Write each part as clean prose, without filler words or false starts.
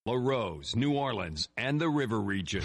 LaRose, New Orleans, and the River Region.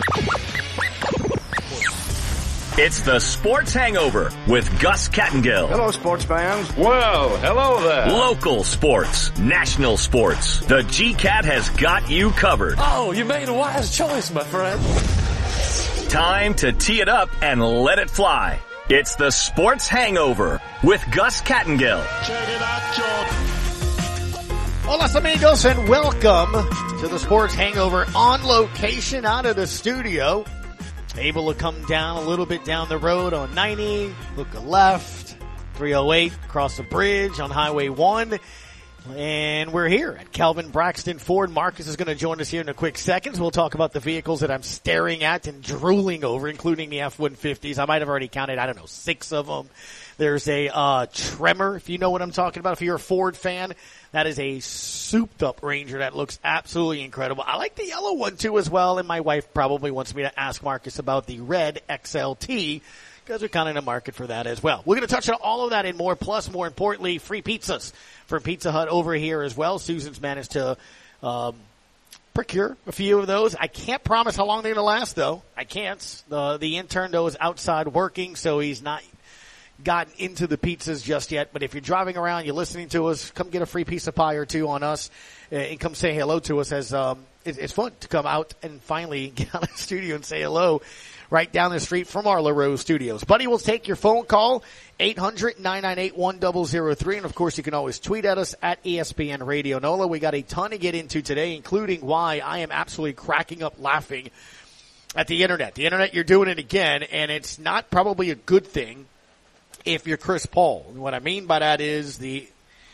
It's the Sports Hangover with Gus Kattengill. Hello, sports fans. Well, hello there. Local sports, national sports. The GCAT has got you covered. Oh, you made a wise choice, my friend. Time to tee it up and let it fly. It's the Sports Hangover with Gus Kattengill. Check it out, George. Hola, amigos, and welcome to the Sports Hangover on location out of the studio. Able to come down a little bit down the road on 90, look left, 308, cross the bridge on Highway 1. And we're here at Calvin Braxton Ford. Marcus is going to join us here in a quick second. We'll talk about the vehicles that I'm staring at and drooling over, including the F-150s. I might have already counted, 6 of them. There's a Tremor, if you know what I'm talking about. If you're a Ford fan, that is a souped-up Ranger that looks absolutely incredible. I like the yellow one, too, as well, and my wife probably wants me to ask Marcus about the red XLT, because we're kind of in the market for that as well. We're going to touch on all of that and more, plus, more importantly, free pizzas from Pizza Hut over here as well. Susan's managed to procure a few of those. I can't promise how long they're going to last, though. I can't. The intern, though, is outside working, so he's not gotten into the pizzas just yet. But if you're driving around, you're listening to us, come get a free piece of pie or two on us and come say hello to us. As it's fun to come out and finally get out of the studio and say hello right down the street from our LaRose studios. Buddy will take your phone call, 800-998-1003. And, of course, you can always tweet at us at ESPN Radio NOLA. We got a ton to get into today, including why I am absolutely cracking up laughing at the Internet. The Internet, you're doing it again, and it's not probably a good thing if you're Chris Paul. And what I mean by that is the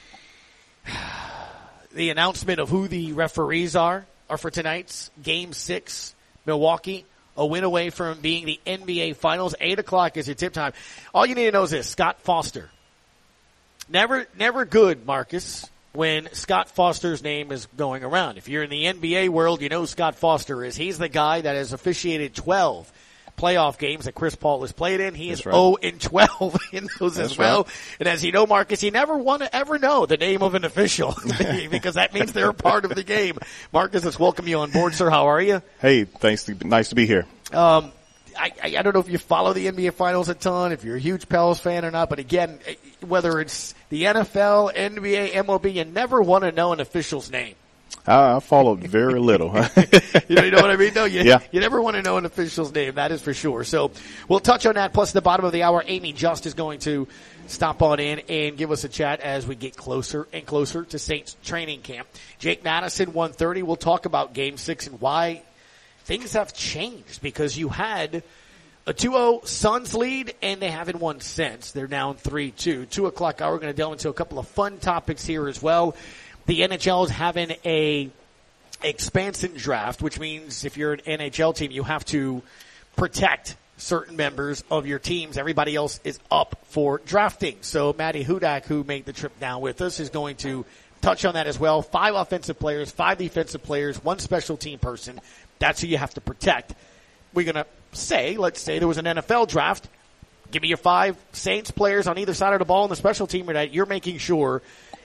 announcement of who the referees are for tonight's Game 6, Milwaukee. A win away from being the NBA Finals. 8 o'clock is your tip time. All you need to know is this: Scott Foster. Never good, Marcus, when Scott Foster's name is going around. If you're in the NBA world, you know who Scott Foster is. He's the guy that has officiated 12 playoff games that Chris Paul has played in. He is 0-12 in those as well. Right. And as you know, Marcus, you never want to ever know the name of an official because that means they're a part of the game. Marcus, let's welcome you on board, sir. How are you? Hey, thanks. Nice to be here. I don't know if you follow the NBA Finals a ton, if you're a huge Pels fan or not, but again, whether it's the NFL, NBA, MLB, you never want to know an official's name. I followed very little. You know what I mean? No, you never want to know an official's name. That is for sure. So we'll touch on that. Plus, at the bottom of the hour, Amy Just is going to stop on in and give us a chat as we get closer and closer to Saints training camp. Jake Madison, 1:30. We'll talk about Game 6 and why things have changed, because you had a 2-0 Suns lead, and they haven't won since. They're down 3-2. 2 o'clock hour, we're going to delve into a couple of fun topics here as well. The NHL is having a expansion draft, which means if you're an NHL team, you have to protect certain members of your teams. Everybody else is up for drafting. So Matty Hudak, who made the trip down with us, is going to touch on that as well. 5 offensive players, 5 defensive players, 1 special team person. That's who you have to protect. We're going to say, let's say there was an NFL draft. Give me your 5 Saints players on either side of the ball in the special team that you're making sure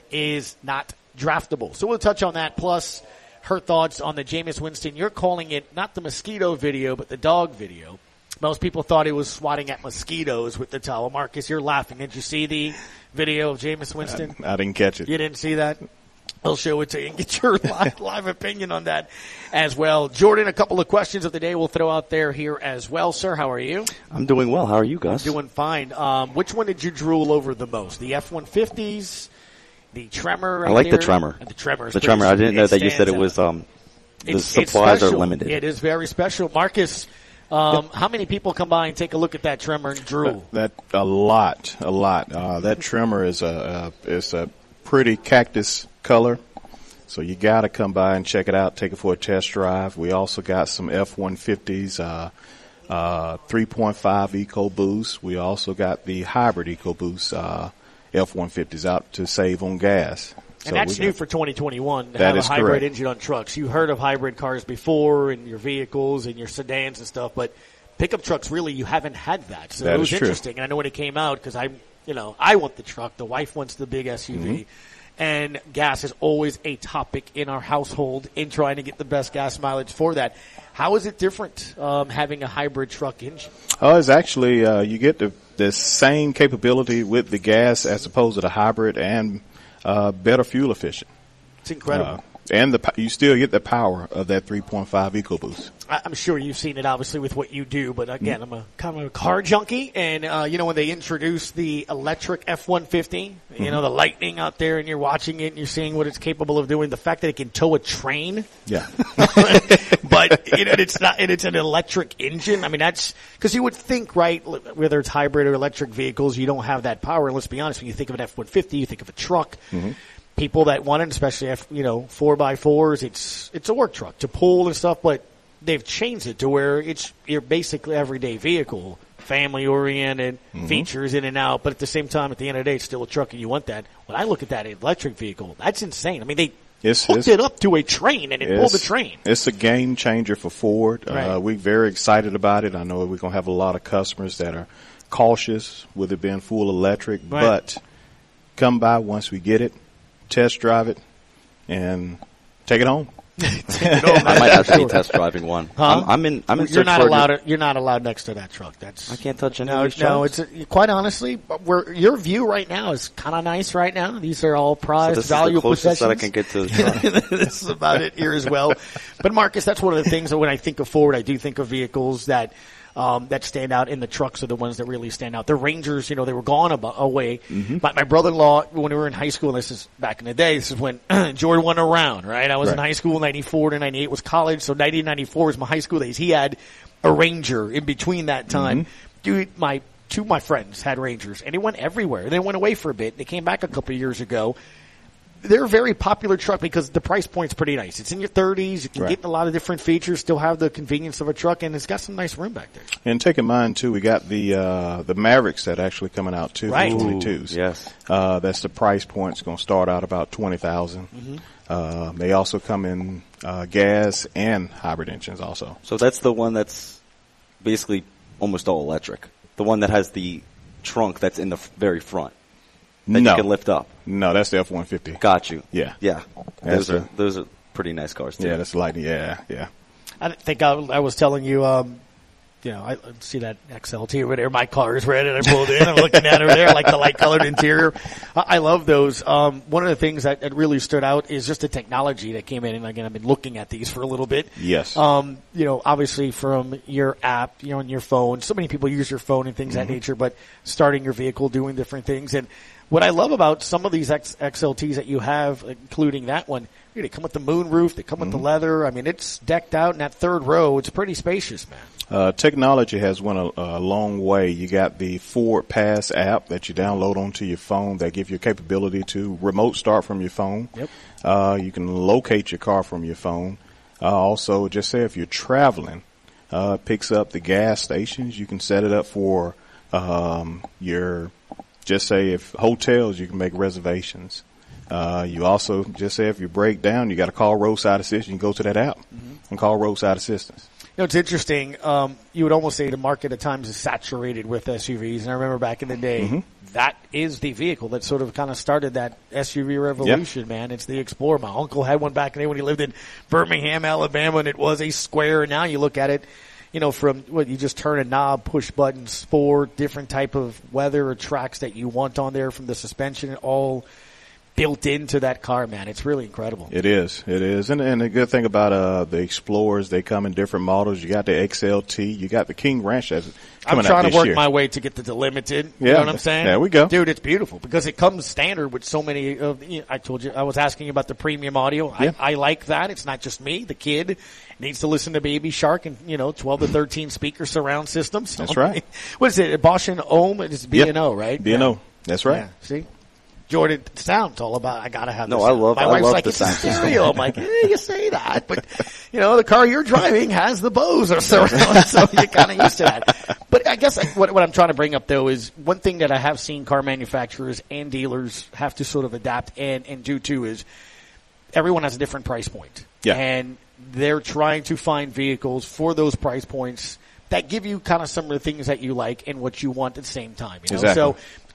is not draftable. So we'll touch on that, plus her thoughts on the Jameis Winston. You're calling it not the mosquito video, but the dog video. Most people thought he was swatting at mosquitoes with the towel. Marcus, you're laughing. Did you see the video of Jameis Winston? I didn't catch it. You didn't see that? I'll show it to you and get your live opinion on that as well. Jordan, a couple of questions of the day we'll throw out there here as well. Sir, how are you? I'm doing well. How are you, Gus? I'm doing fine. Which one did you drool over the most? The F-150s? The Tremor? Right, I like there? the Tremor. The Tremor. The Tremor. I didn't know that you said it was the supplies are limited. It is very special. Marcus, how many people come by and take a look at that Tremor and drool? A lot. That Tremor is a pretty cactus color. So you got to come by and check it out, take it for a test drive. We also got some F-150s, 3.5 EcoBoost. We also got the hybrid EcoBoost F-150s out to save on gas. And that's new for 2021 to have a hybrid engine on trucks. You heard of hybrid cars before in your vehicles and your sedans and stuff, but pickup trucks, really, you haven't had that. So it was interesting. And I know when it came out, because I want the truck. The wife wants the big SUV. Mm-hmm. And gas is always a topic in our household in trying to get the best gas mileage for that. How is it different having a hybrid truck engine? Oh, it's actually you get the same capability with the gas as opposed to the hybrid, and better fuel efficient. It's incredible. And you still get the power of that 3.5 EcoBoost. I'm sure you've seen it, obviously, with what you do. But again, I'm a kind of a car junkie, and when they introduced the electric F-150, the Lightning out there, and you're watching it and you're seeing what it's capable of doing. The fact that it can tow a train, yeah. But it's not, and it's an electric engine. I mean, that's because you would think, right, whether it's hybrid or electric vehicles, you don't have that power. And let's be honest, when you think of an F-150, you think of a truck. Mm-hmm. People that want it, especially 4x4s, it's a work truck to pull and stuff, but they've changed it to where it's your basically everyday vehicle, family oriented, features in and out, but at the same time, at the end of the day, it's still a truck, and you want that. When I look at that electric vehicle, that's insane. I mean, they hooked it up to a train, and it pulled the train. It's a game changer for Ford. Right. We're very excited about it. I know we're going to have a lot of customers that are cautious with it being full electric, right. But come by once we get it, test drive it, and take it home. I might actually be test driving one. Huh? I'm in. You're not allowed. You're not allowed next to that truck. I can't touch any no, of these No, trucks. it's quite honestly. Your view right now is kind of nice. Right now, these are all prized, so valuable possessions. that I can get to the truck. This is about it here as well. But Marcus, that's one of the things that when I think of Ford, I do think of vehicles that stand out, and the trucks are the ones that really stand out. The Rangers, they were gone away. Mm-hmm. My brother-in-law, when we were in high school, this is back in the day, this is when Jordan won around, right? I was in high school, 94 to 98 was college, so 1994 was my high school days. He had a Ranger in between that time. Mm-hmm. Dude, two of my friends had Rangers, and they went everywhere. They went away for a bit. They came back a couple of years ago. They're a very popular truck because the price point's pretty nice. It's in your 30s. You can get a lot of different features, still have the convenience of a truck, and it's got some nice room back there. And take in mind, too, we got the Mavericks that are actually coming out, too, right. for 22s. Yes. That's the price point. It's going to start out about $20,000. Mm-hmm. They also come in gas and hybrid engines also. So that's the one that's basically almost all electric. The one that has the trunk that's in the very front. That you can lift up. No, that's the F-150. Got you. Yeah. Yeah. Those are pretty nice cars, too. Yeah, that's Lightning. Yeah. I think I was telling you, I see that XLT over there. My car is red, and I pulled in. I'm looking at her there, like the light-colored interior. I love those. One of the things that really stood out is just the technology that came in. And again, I've been looking at these for a little bit. Yes. Obviously from your app, on your phone. So many people use your phone and things of that nature, but starting your vehicle, doing different things. And what I love about some of these XLTs that you have, including that one, they come with the moonroof, they come with the leather. I mean, it's decked out in that third row. It's pretty spacious, man. Technology has went a long way. You got the Ford Pass app that you download onto your phone that give you capability to remote start from your phone. Yep. You can locate your car from your phone. Also, just say if you're traveling, it picks up the gas stations. You can set it up for just say if hotels, you can make reservations. You also just say if you break down, you got to call roadside assistance. You can go to that app and call roadside assistance. It's interesting. You would almost say the market at times is saturated with SUVs. And I remember back in the day, that is the vehicle that sort of kind of started that SUV revolution, man. It's the Explorer. My uncle had one back in the day when he lived in Birmingham, Alabama, and it was a Square. And now you look at it, from what you just turn a knob, push buttons, sport, different type of weather or tracks that you want on there from the suspension, all built into that car, man. It's really incredible. It is. And the good thing about the Explorers, they come in different models. You got the XLT, you got the King Ranch that's coming out this year. I'm trying to work my way to get the Delimited. You know what I'm saying? There we go. Dude, it's beautiful because it comes standard with so many of I told you, I was asking you about the premium audio. Yeah. I like that. It's not just me. The kid needs to listen to Baby Shark and, 12 to 13 speaker surround systems. That's right. What is it? Bosch and Ohm? It's B&O, right? B&O. Yeah. That's right. Yeah. See? Jordan, sound's all about, I gotta have this. No, I love My wife's like, the it's sound stereo. I'm like, you say that, but, the car you're driving has the Bose or so you're kind of used to that. But I guess what I'm trying to bring up, though, is one thing that I have seen car manufacturers and dealers have to sort of adapt and do, too, is everyone has a different price point. Yeah. And they're trying to find vehicles for those price points that give you kind of some of the things that you like and what you want at the same time. Exactly. So, because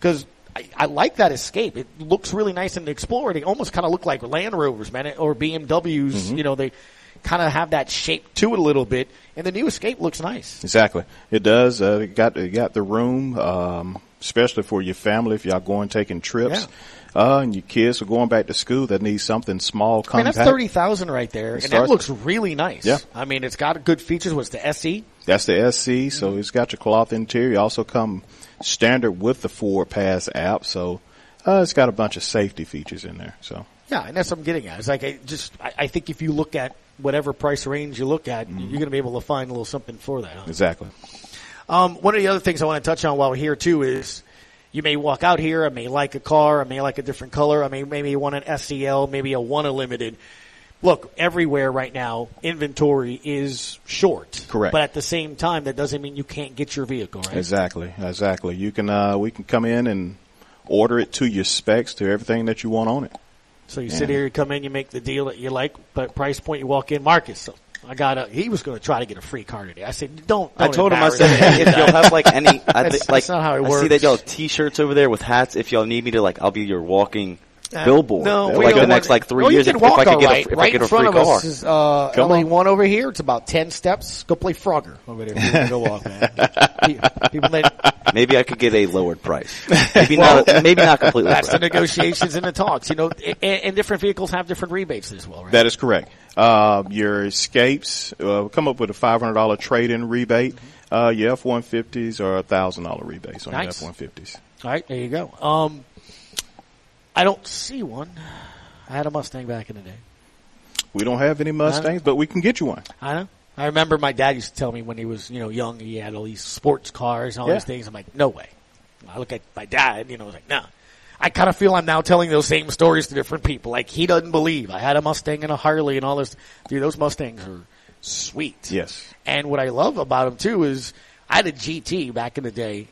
I like that Escape. It looks really nice in the Explorer. They almost kind of look like Land Rovers, man, or BMWs. Mm-hmm. You know, they kind of have that shape to it a little bit. And the new Escape looks nice. Exactly. It does. It got the room, especially for your family if y'all going taking trips. Yeah. And your kids are going back to school that need something small, compact. I mean, that's $30,000 right there, and that looks really nice. Yeah. I mean, it's got good features. What's the SE? That's the SC, so it's got your cloth interior. It also come standard with the Ford Pass app, so it's got a bunch of safety features in there. So yeah, and that's what I'm getting at. It's like I think if you look at whatever price range you look at, you're going to be able to find a little something for that. Huh? Exactly. One of the other things I want to touch on while we're here too is you may walk out here, I may like a car, I may like a different color, I may maybe want an SEL, maybe a one limited. Look, everywhere right now, inventory is short. Correct. But at the same time, that doesn't mean you can't get your vehicle, right? Exactly. You can, we can come in and order it to your specs, to everything that you want on it. So you sit here, you come in, you make the deal that you like, but price point, you walk in, Marcus. So he was going to try to get a free car today. I said, don't I told him, I said, if y'all have like any, that's not how it works. I see that y'all have t-shirts over there with hats. If y'all need me to, like, I'll be your walking billboard. No, like the next 3 years, if I could get a free car. Us is, LA1 over here. It's about 10 steps. Go play Frogger over there. You can go walk, man. Maybe I could get a lowered price. Maybe not completely. That's the negotiations and the talks. You know, and different vehicles have different rebates as well, right? That is correct. Your Escapes come up with a $500 trade-in rebate. Your F-150s are $1,000 rebates on your F-150s. All right, there you go. I don't see one. I had a Mustang back in the day. We don't have any Mustangs, but we can get you one. I know. I remember my dad used to tell me when he was, young, he had all these sports cars and all these things. I'm like, no way. I look at my dad, I was like, no. I kind of feel I'm now telling those same stories to different people. Like, he doesn't believe. I had a Mustang and a Harley and all this. Dude, those Mustangs are sweet. Yes. And what I love about them, too, is I had a GT back in the day,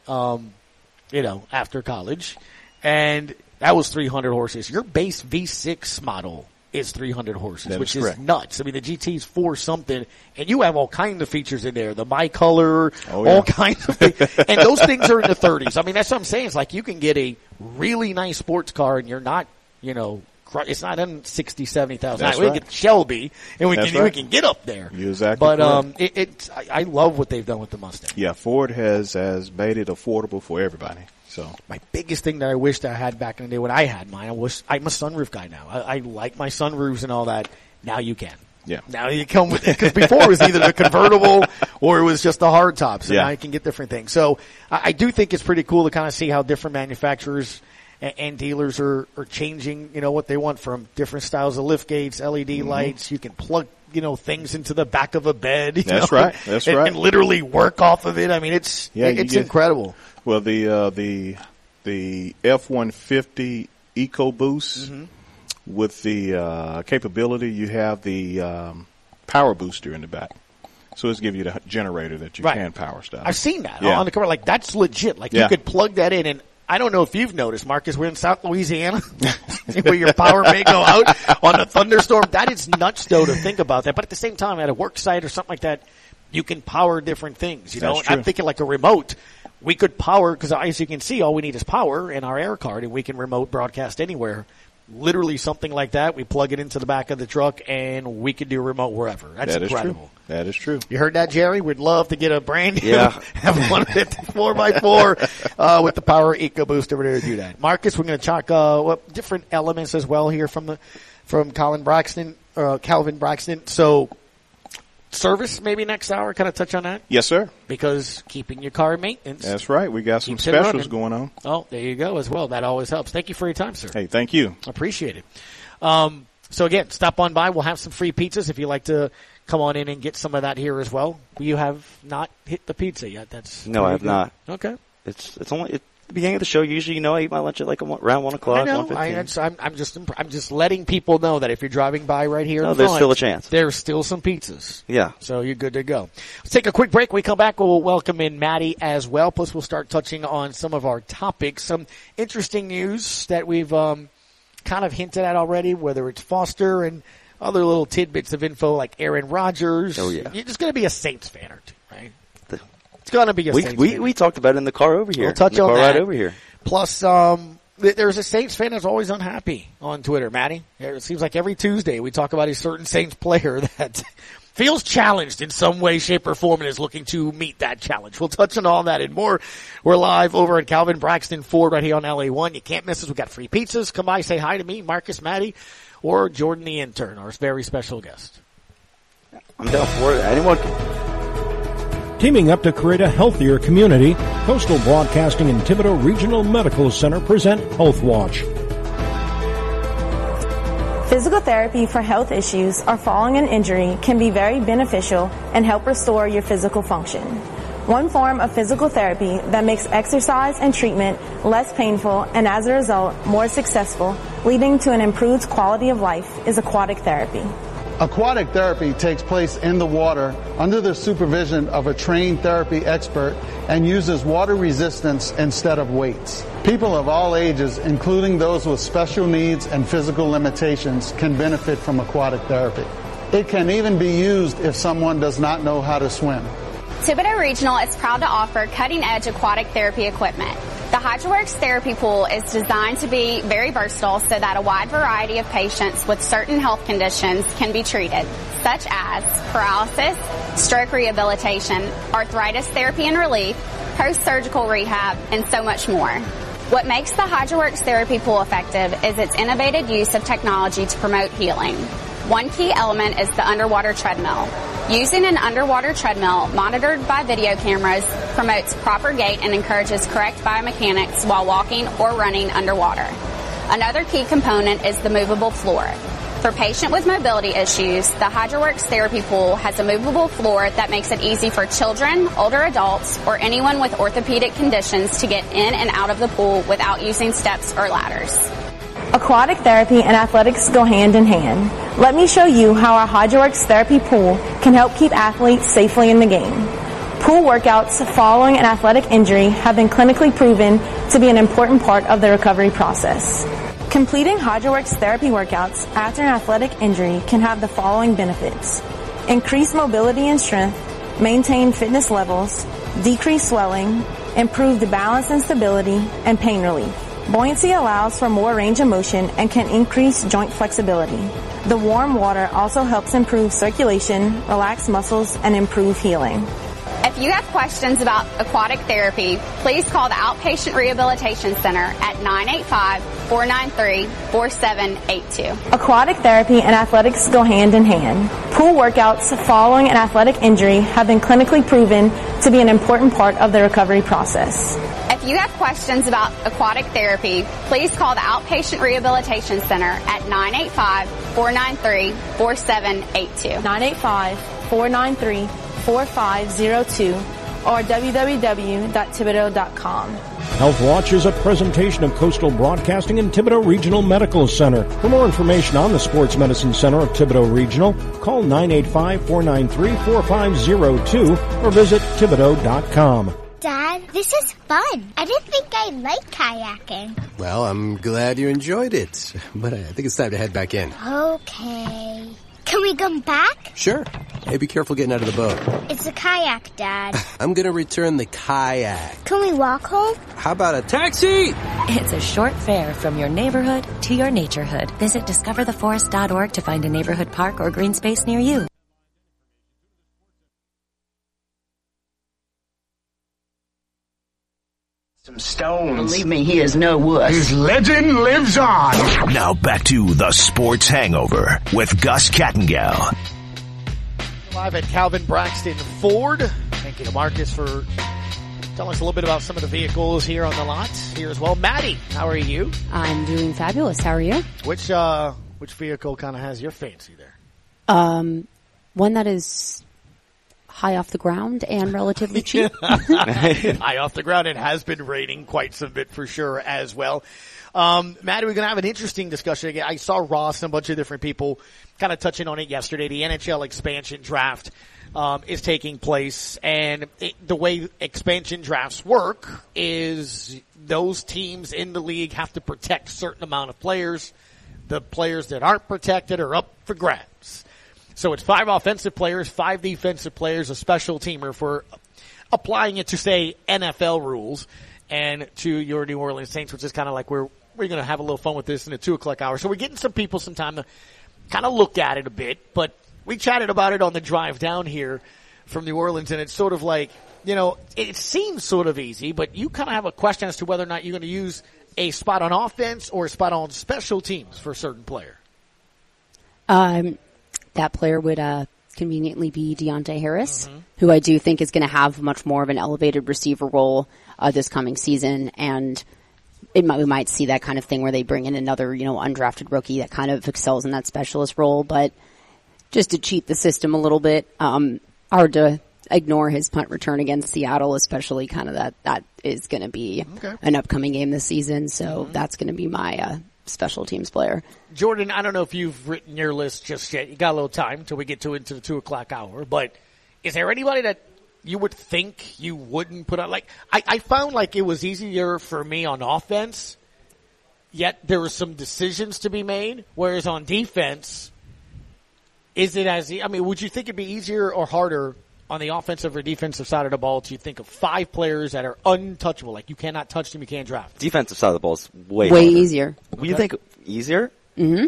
after college. And that was 300 horses. Your base V6 model is 300 horses, which is nuts. I mean, the GT is 4-something, and you have all kinds of features in there. The MyColor, all kinds of things. And those things are in the 30s. I mean, that's what I'm saying. It's like you can get a really nice sports car, and you're not, it's not in 60, 70,000. We can get Shelby, and we can get up there. You're exactly correct. I love what they've done with the Mustang. Yeah, Ford has made it affordable for everybody. So my biggest thing that I wished I had back in the day when I had mine, I'm a sunroof guy now. I like my sunroofs and all that. Now you can. Yeah. Now you come with it, because before it was either the convertible or it was just the hard top. So now you can get different things. So I do think it's pretty cool to kind of see how different manufacturers and dealers are changing, what they want from different styles of lift gates, LED lights. You can plug, things into the back of a bed. That's right. And literally work off of it. I mean, it's incredible. Well, the F-150 EcoBoost with the capability, you have the power booster in the back. So it's give you the generator that you can power stuff. I've seen that on the cover. Like, that's legit. Like, you could plug that in, and I don't know if you've noticed, Marcus, we're in South Louisiana where your power may go out on a thunderstorm. That is nuts, though, to think about that. But at the same time, at a work site or something like that, you can power different things. I'm thinking like a remote. We could power, because as you can see, all we need is power and our air card, and we can remote broadcast anywhere. Literally something like that. We plug it into the back of the truck, and we can do remote wherever. That's incredible. That is true. You heard that, Jerry? We'd love to get a brand new F-150 4x4 with the power EcoBoost over there to do that. Marcus, we're going to talk different elements as well here from Calvin Braxton. So service maybe next hour, kind of touch on that? Yes, sir. Because keeping your car in maintenance. That's right. We got some specials going on. Oh, there you go as well. That always helps. Thank you for your time, sir. Hey, thank you. Appreciate it. So again, stop on by. We'll have some free pizzas if you'd like to come on in and get some of that here as well. You have not hit the pizza yet. No, I have not. Okay. It's only the beginning of the show. Usually, I eat my lunch at like around 1 o'clock. I know. 1:15. I'm just letting people know that if you're driving by right here, there's still a chance. There's still some pizzas. Yeah. So you're good to go. Let's take a quick break. When we come back, we'll welcome in Maddie as well. Plus, we'll start touching on some of our topics, some interesting news that we've kind of hinted at already, whether it's Foster and other little tidbits of info like Aaron Rodgers. Oh yeah. You're just going to be a Saints fan or two, right? It's going to be a Saints fan. We talked about it in the car over here. We'll touch on that. Right over here. Plus, there's a Saints fan that's always unhappy on Twitter, Maddie. It seems like every Tuesday we talk about a certain Saints player that feels challenged in some way, shape, or form and is looking to meet that challenge. We'll touch on all that and more. We're live over at Calvin Braxton Ford right here on LA1. You can't miss us. We've got free pizzas. Come by, say hi to me, Marcus, Maddie, or Jordan the intern, our very special guest. I'm down for it. Anyone can. Teaming up to create a healthier community, Coastal Broadcasting and Thibodaux Regional Medical Center present Health Watch. Physical therapy for health issues or following an injury can be very beneficial and help restore your physical function. One form of physical therapy that makes exercise and treatment less painful and as a result more successful, leading to an improved quality of life, is aquatic therapy. Aquatic therapy takes place in the water under the supervision of a trained therapy expert and uses water resistance instead of weights. People of all ages, including those with special needs and physical limitations, can benefit from aquatic therapy. It can even be used if someone does not know how to swim. Thibodaux Regional is proud to offer cutting-edge aquatic therapy equipment. The HydroWorks therapy pool is designed to be very versatile so that a wide variety of patients with certain health conditions can be treated, such as paralysis, stroke rehabilitation, arthritis therapy and relief, post-surgical rehab, and so much more. What makes the HydroWorks therapy pool effective is its innovative use of technology to promote healing. One key element is the underwater treadmill. Using an underwater treadmill monitored by video cameras promotes proper gait and encourages correct biomechanics while walking or running underwater. Another key component is the movable floor. For patients with mobility issues, the HydroWorks therapy pool has a movable floor that makes it easy for children, older adults, or anyone with orthopedic conditions to get in and out of the pool without using steps or ladders. Aquatic therapy and athletics go hand in hand. Let me show you how our HydroWorks therapy pool can help keep athletes safely in the game. Pool workouts following an athletic injury have been clinically proven to be an important part of the recovery process. Completing HydroWorks therapy workouts after an athletic injury can have the following benefits: increase mobility and strength, maintain fitness levels, decrease swelling, improve the balance and stability, and pain relief. Buoyancy allows for more range of motion and can increase joint flexibility. The warm water also helps improve circulation, relax muscles, and improve healing. If you have questions about aquatic therapy, please call the Outpatient Rehabilitation Center at 985-493-4782. Aquatic therapy and athletics go hand in hand. Pool workouts following an athletic injury have been clinically proven to be an important part of the recovery process. If you have questions about aquatic therapy, please call the Outpatient Rehabilitation Center at 985-493-4782. 985-493-4502 or www.thibodaux.com. Health Watch is a presentation of Coastal Broadcasting and Thibodaux Regional Medical Center. For more information on the Sports Medicine Center of Thibodaux Regional, call 985-493-4502 or visit Thibodaux.com. Dad, this is fun. I didn't think I liked kayaking. Well, I'm glad you enjoyed it, but I think it's time to head back in. Okay. Can we come back? Sure. Hey, be careful getting out of the boat. It's a kayak, Dad. I'm gonna return the kayak. Can we walk home? How about a taxi? It's a short fare from your neighborhood to your naturehood. Visit discovertheforest.org to find a neighborhood park or green space near you. Some stones. Believe me, he is no wuss. His legend lives on. Now back to the Sports Hangover with Gus Kattengell. Live at Calvin Braxton Ford. Thank you to Marcus for telling us a little bit about some of the vehicles here on the lot here as well. Maddie, how are you? I'm doing fabulous. How are you? Which vehicle kind of has your fancy there? One that is high off the ground and relatively cheap. High off the ground. It has been raining quite some bit for sure as well. Maddie, we're going to have an interesting discussion again. I saw Ross and a bunch of different people kind of touching on it yesterday. The NHL expansion draft is taking place, and the way expansion drafts work is those teams in the league have to protect a certain amount of players. The players that aren't protected are up for grabs. So it's 5 offensive players, 5 defensive players, a special teamer for applying it to, say, NFL rules. and to your New Orleans Saints, which is kind of like we're going to have a little fun with this in the 2 o'clock hour. So we're getting some people some time to kind of look at it a bit, but we chatted about it on the drive down here from New Orleans, and it's sort of like, it seems sort of easy, but you kind of have a question as to whether or not you're going to use a spot on offense or a spot on special teams for a certain player. That player would conveniently be Deontay Harris, who I do think is going to have much more of an elevated receiver role this coming season, and we might see that kind of thing where they bring in another, undrafted rookie that kind of excels in that specialist role, but just to cheat the system a little bit, hard to ignore his punt return against Seattle, especially kind of that is going to be an upcoming game this season, so that's going to be my special teams player. Jordan, I don't know if you've written your list just yet. You got a little time until we get into the 2 o'clock hour, but is there anybody that you would think you wouldn't put on? Like, I found like it was easier for me on offense, yet there were some decisions to be made, whereas on defense, would you think it'd be easier or harder on the offensive or defensive side of the ball to think of 5 players that are untouchable, like you cannot touch them, you can't draft? Defensive side of the ball is way easier. You think easier? Mm-hmm.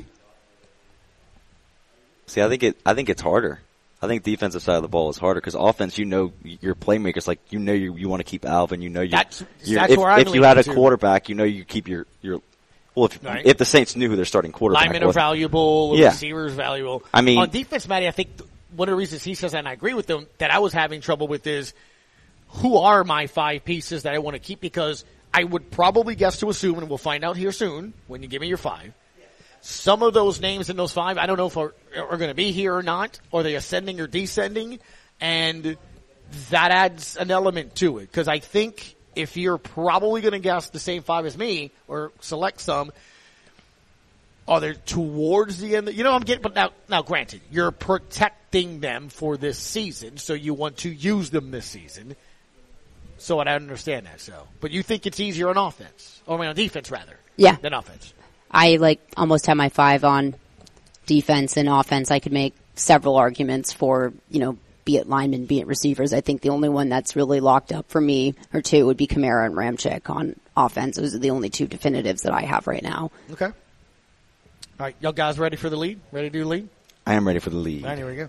See, I think it's harder. I think defensive side of the ball is harder because offense, your playmakers, like you want to keep Alvin, that's where I'm if you had a quarterback, you keep your if the Saints knew who their starting quarterback linemen are valuable, receivers valuable. I mean, on defense, Matty, I think one of the reasons he says, and I agree with him, that I was having trouble with is who are my 5 pieces that I want to keep, because I would probably guess to assume, and we'll find out here soon when you give me your 5, some of those names in those 5, I don't know if are going to be here or not, or they ascending or descending, and that adds an element to it, because I think if you're probably going to guess the same 5 as me, or select some, are they towards the end? I'm getting, but now granted, you're protecting them for this season, so you want to use them this season. So I understand that, but you think it's easier on offense, on defense rather, than offense. I almost have my 5 on defense and offense. I could make several arguments for, be it linemen, be it receivers. I think the only one that's really locked up for me, or 2, would be Kamara and Ramczyk on offense. Those are the only 2 definitives that I have right now. Okay. All right, y'all guys ready for the lead? Ready to do the lead? I am ready for the lead. All right, here we go.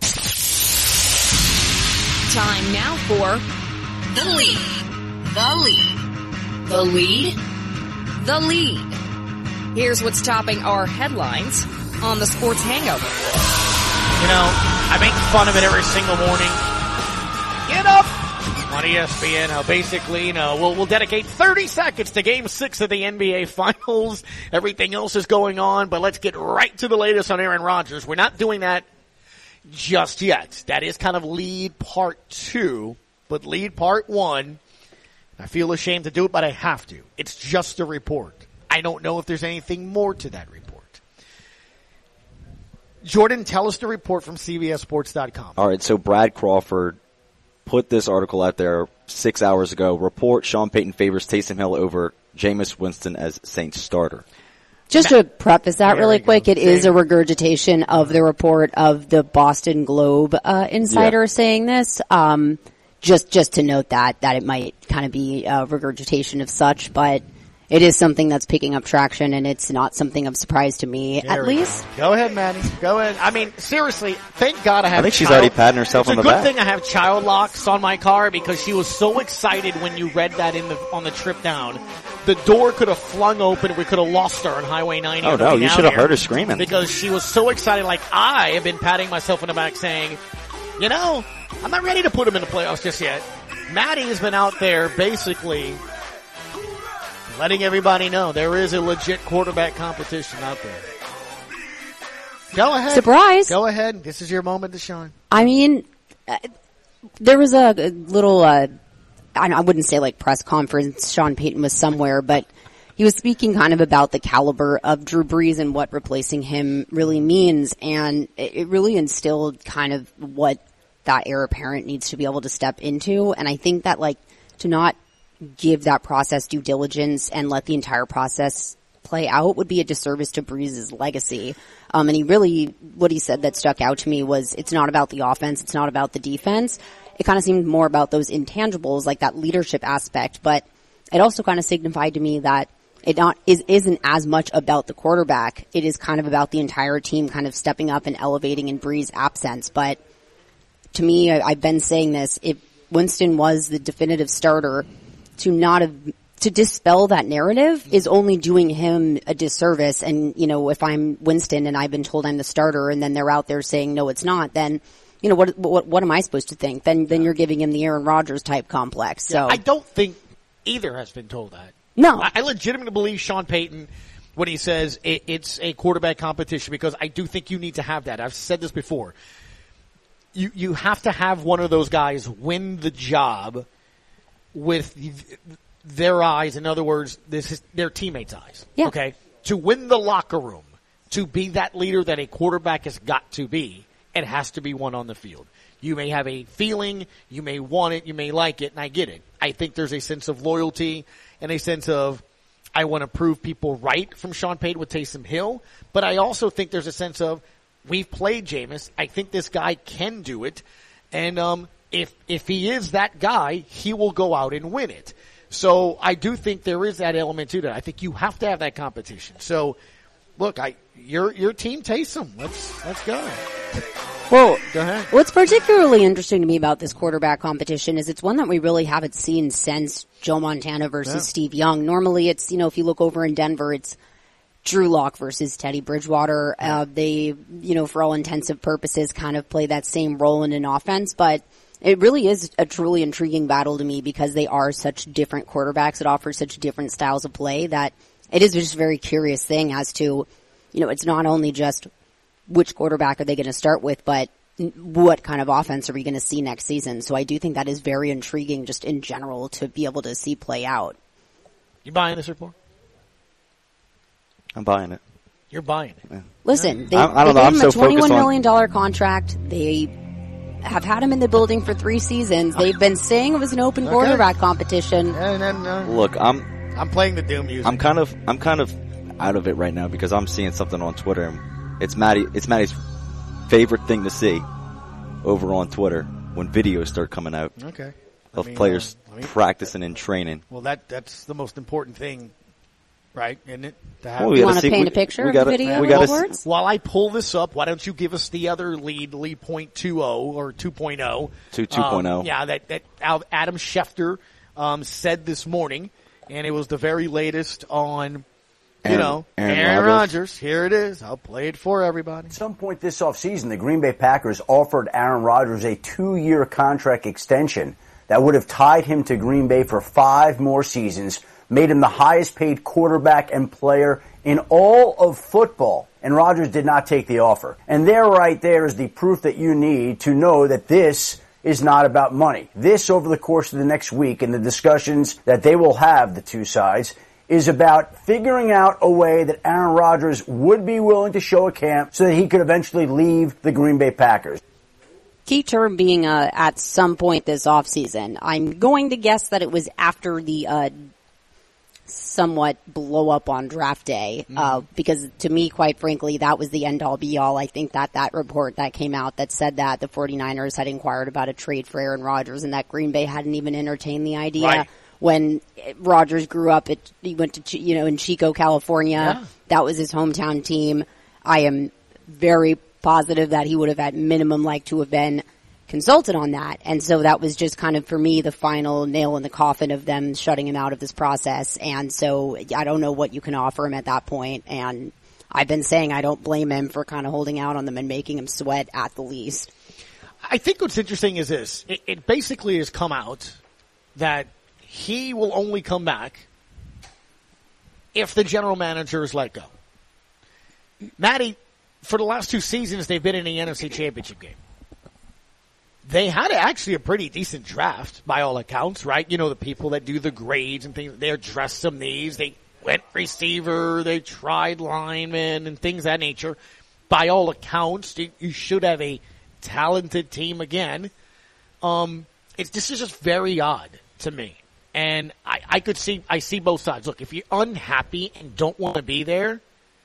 Time now for the lead. The lead. The lead. The lead. Here's what's topping our headlines on the Sports Hangover. I make fun of it every single morning. Get up on ESPN. How basically, we'll dedicate 30 seconds to Game 6 of the NBA Finals. Everything else is going on, but let's get right to the latest on Aaron Rodgers. We're not doing that just yet. That is kind of lead part 2, but lead part 1, I feel ashamed to do it, but I have to. It's just a report. I don't know if there's anything more to that report. Jordan, tell us the report from CBSSports.com. All right, so Brad Crawford put this article out there 6 hours ago. Report, Sean Payton favors Taysom Hill over Jameis Winston as Saints starter. Just to preface that really quick, it is a regurgitation of the report of the Boston Globe insider saying this. Just to note that it might kind of be a regurgitation of such, but it is something that's picking up traction, and it's not something of surprise to me, at least. Go ahead, Maddie. Go ahead. I mean, seriously, thank God I think she's already patting herself on the back. It's a good thing I have child locks on my car, because she was so excited when you read that on the trip down. The door could have flung open. We could have lost her on Highway 90. Oh, no, you should have heard her screaming. Because she was so excited. Like, I have been patting myself on the back saying, I'm not ready to put him in the playoffs just yet. Maddie has been out there basically letting everybody know there is a legit quarterback competition out there. Go ahead. Surprise. Go ahead. This is your moment to shine. I mean, there was a little, I wouldn't say like press conference. Sean Payton was somewhere, but he was speaking kind of about the caliber of Drew Brees and what replacing him really means. And it really instilled kind of what that heir apparent needs to be able to step into. And I think that to not give that process due diligence and let the entire process play out would be a disservice to Brees' legacy. And what he said that stuck out to me was it's not about the offense, it's not about the defense. It kind of seemed more about those intangibles, like that leadership aspect. But it also kind of signified to me that it isn't as much about the quarterback. It is kind of about the entire team kind of stepping up and elevating in Bree's absence. But to me, I've been saying this, if Winston was the definitive starter, to dispel that narrative is only doing him a disservice. And, if I'm Winston and I've been told I'm the starter and then they're out there saying, no, it's not, then, what am I supposed to think? Then you're giving him the Aaron Rodgers type complex. So I don't think either has been told that. No. I legitimately believe Sean Payton when he says it's a quarterback competition, because I do think you need to have that. I've said this before. You have to have one of those guys win the job with their eyes. In other words, this is their teammates' eyes. Yeah. Okay? To win the locker room, to be that leader that a quarterback has got to be, it has to be one on the field. You may have a feeling, you may want it, you may like it, and I get it. I think there's a sense of loyalty and a sense of, I want to prove people right from Sean Payton with Taysom Hill, but I also think there's a sense of, we've played Jameis, I think this guy can do it, and if he is that guy, he will go out and win it. So I do think there is that element to that. I think you have to have that competition. So, look, your team Taysom. Let's go. Well, go ahead. What's particularly interesting to me about this quarterback competition is it's one that we really haven't seen since Joe Montana versus Steve Young. Normally it's, if you look over in Denver, it's Drew Lock versus Teddy Bridgewater. They, for all intensive purposes kind of play that same role in an offense, but it really is a truly intriguing battle to me because they are such different quarterbacks that offer such different styles of play that it is just a very curious thing as to, it's not only just which quarterback are they going to start with, but what kind of offense are we going to see next season? So I do think that is very intriguing just in general to be able to see play out. You buying this report? I'm buying it. You're buying it. Yeah. Listen, they I don't gave know. I'm him so a $21 focused million contract. They have had him in the building for 3 seasons. They've been saying it was an open quarterback competition. And then, Look, I'm playing the doom music. I'm kind of out of it right now because I'm seeing something on Twitter. And it's Maddie's favorite thing to see over on Twitter when videos start coming out. Okay. Of players practicing and training. Well, that's the most important thing, right? Isn't it? To have you want to paint a picture of the video with words? While I pull this up, why don't you give us the other lead 0.20 or 2.0? 2.0. Yeah, that Adam Schefter said this morning, and it was the very latest on Aaron Rodgers. Here it is. I'll play it for everybody. At some point this offseason, the Green Bay Packers offered Aaron Rodgers a 2-year contract extension that would have tied him to Green Bay for 5 more seasons, made him the highest paid quarterback and player in all of football. And Rodgers did not take the offer. And right there is the proof that you need to know that this is not about money. This, over the course of the next week and the discussions that they will have, the two sides, is about figuring out a way that Aaron Rodgers would be willing to show a camp so that he could eventually leave the Green Bay Packers. Key term being at some point this offseason. I'm going to guess that it was after the somewhat blow up on draft day, because to me, quite frankly, that was the end all be all. I think that report that came out that said that the 49ers had inquired about a trade for Aaron Rodgers and that Green Bay hadn't even entertained the idea. Right. When Rodgers grew up, he went to, in Chico, California. Yeah. That was his hometown team. I am very positive that he would have at minimum liked to have been consulted on that. And so that was just kind of, for me, the final nail in the coffin of them shutting him out of this process. And so I don't know what you can offer him at that point. And I've been saying I don't blame him for kind of holding out on them and making him sweat at the least. I think what's interesting is this. It basically has come out that he will only come back if the general manager is let go. Maddie, for the last 2 seasons, they've been in the NFC Championship game. They had actually a pretty decent draft by all accounts, right? The people that do the grades and things, they addressed some needs. They went receiver, they tried linemen and things of that nature. By all accounts, you should have a talented team again. This is just very odd to me. And I see both sides. Look, if you're unhappy and don't want to be there,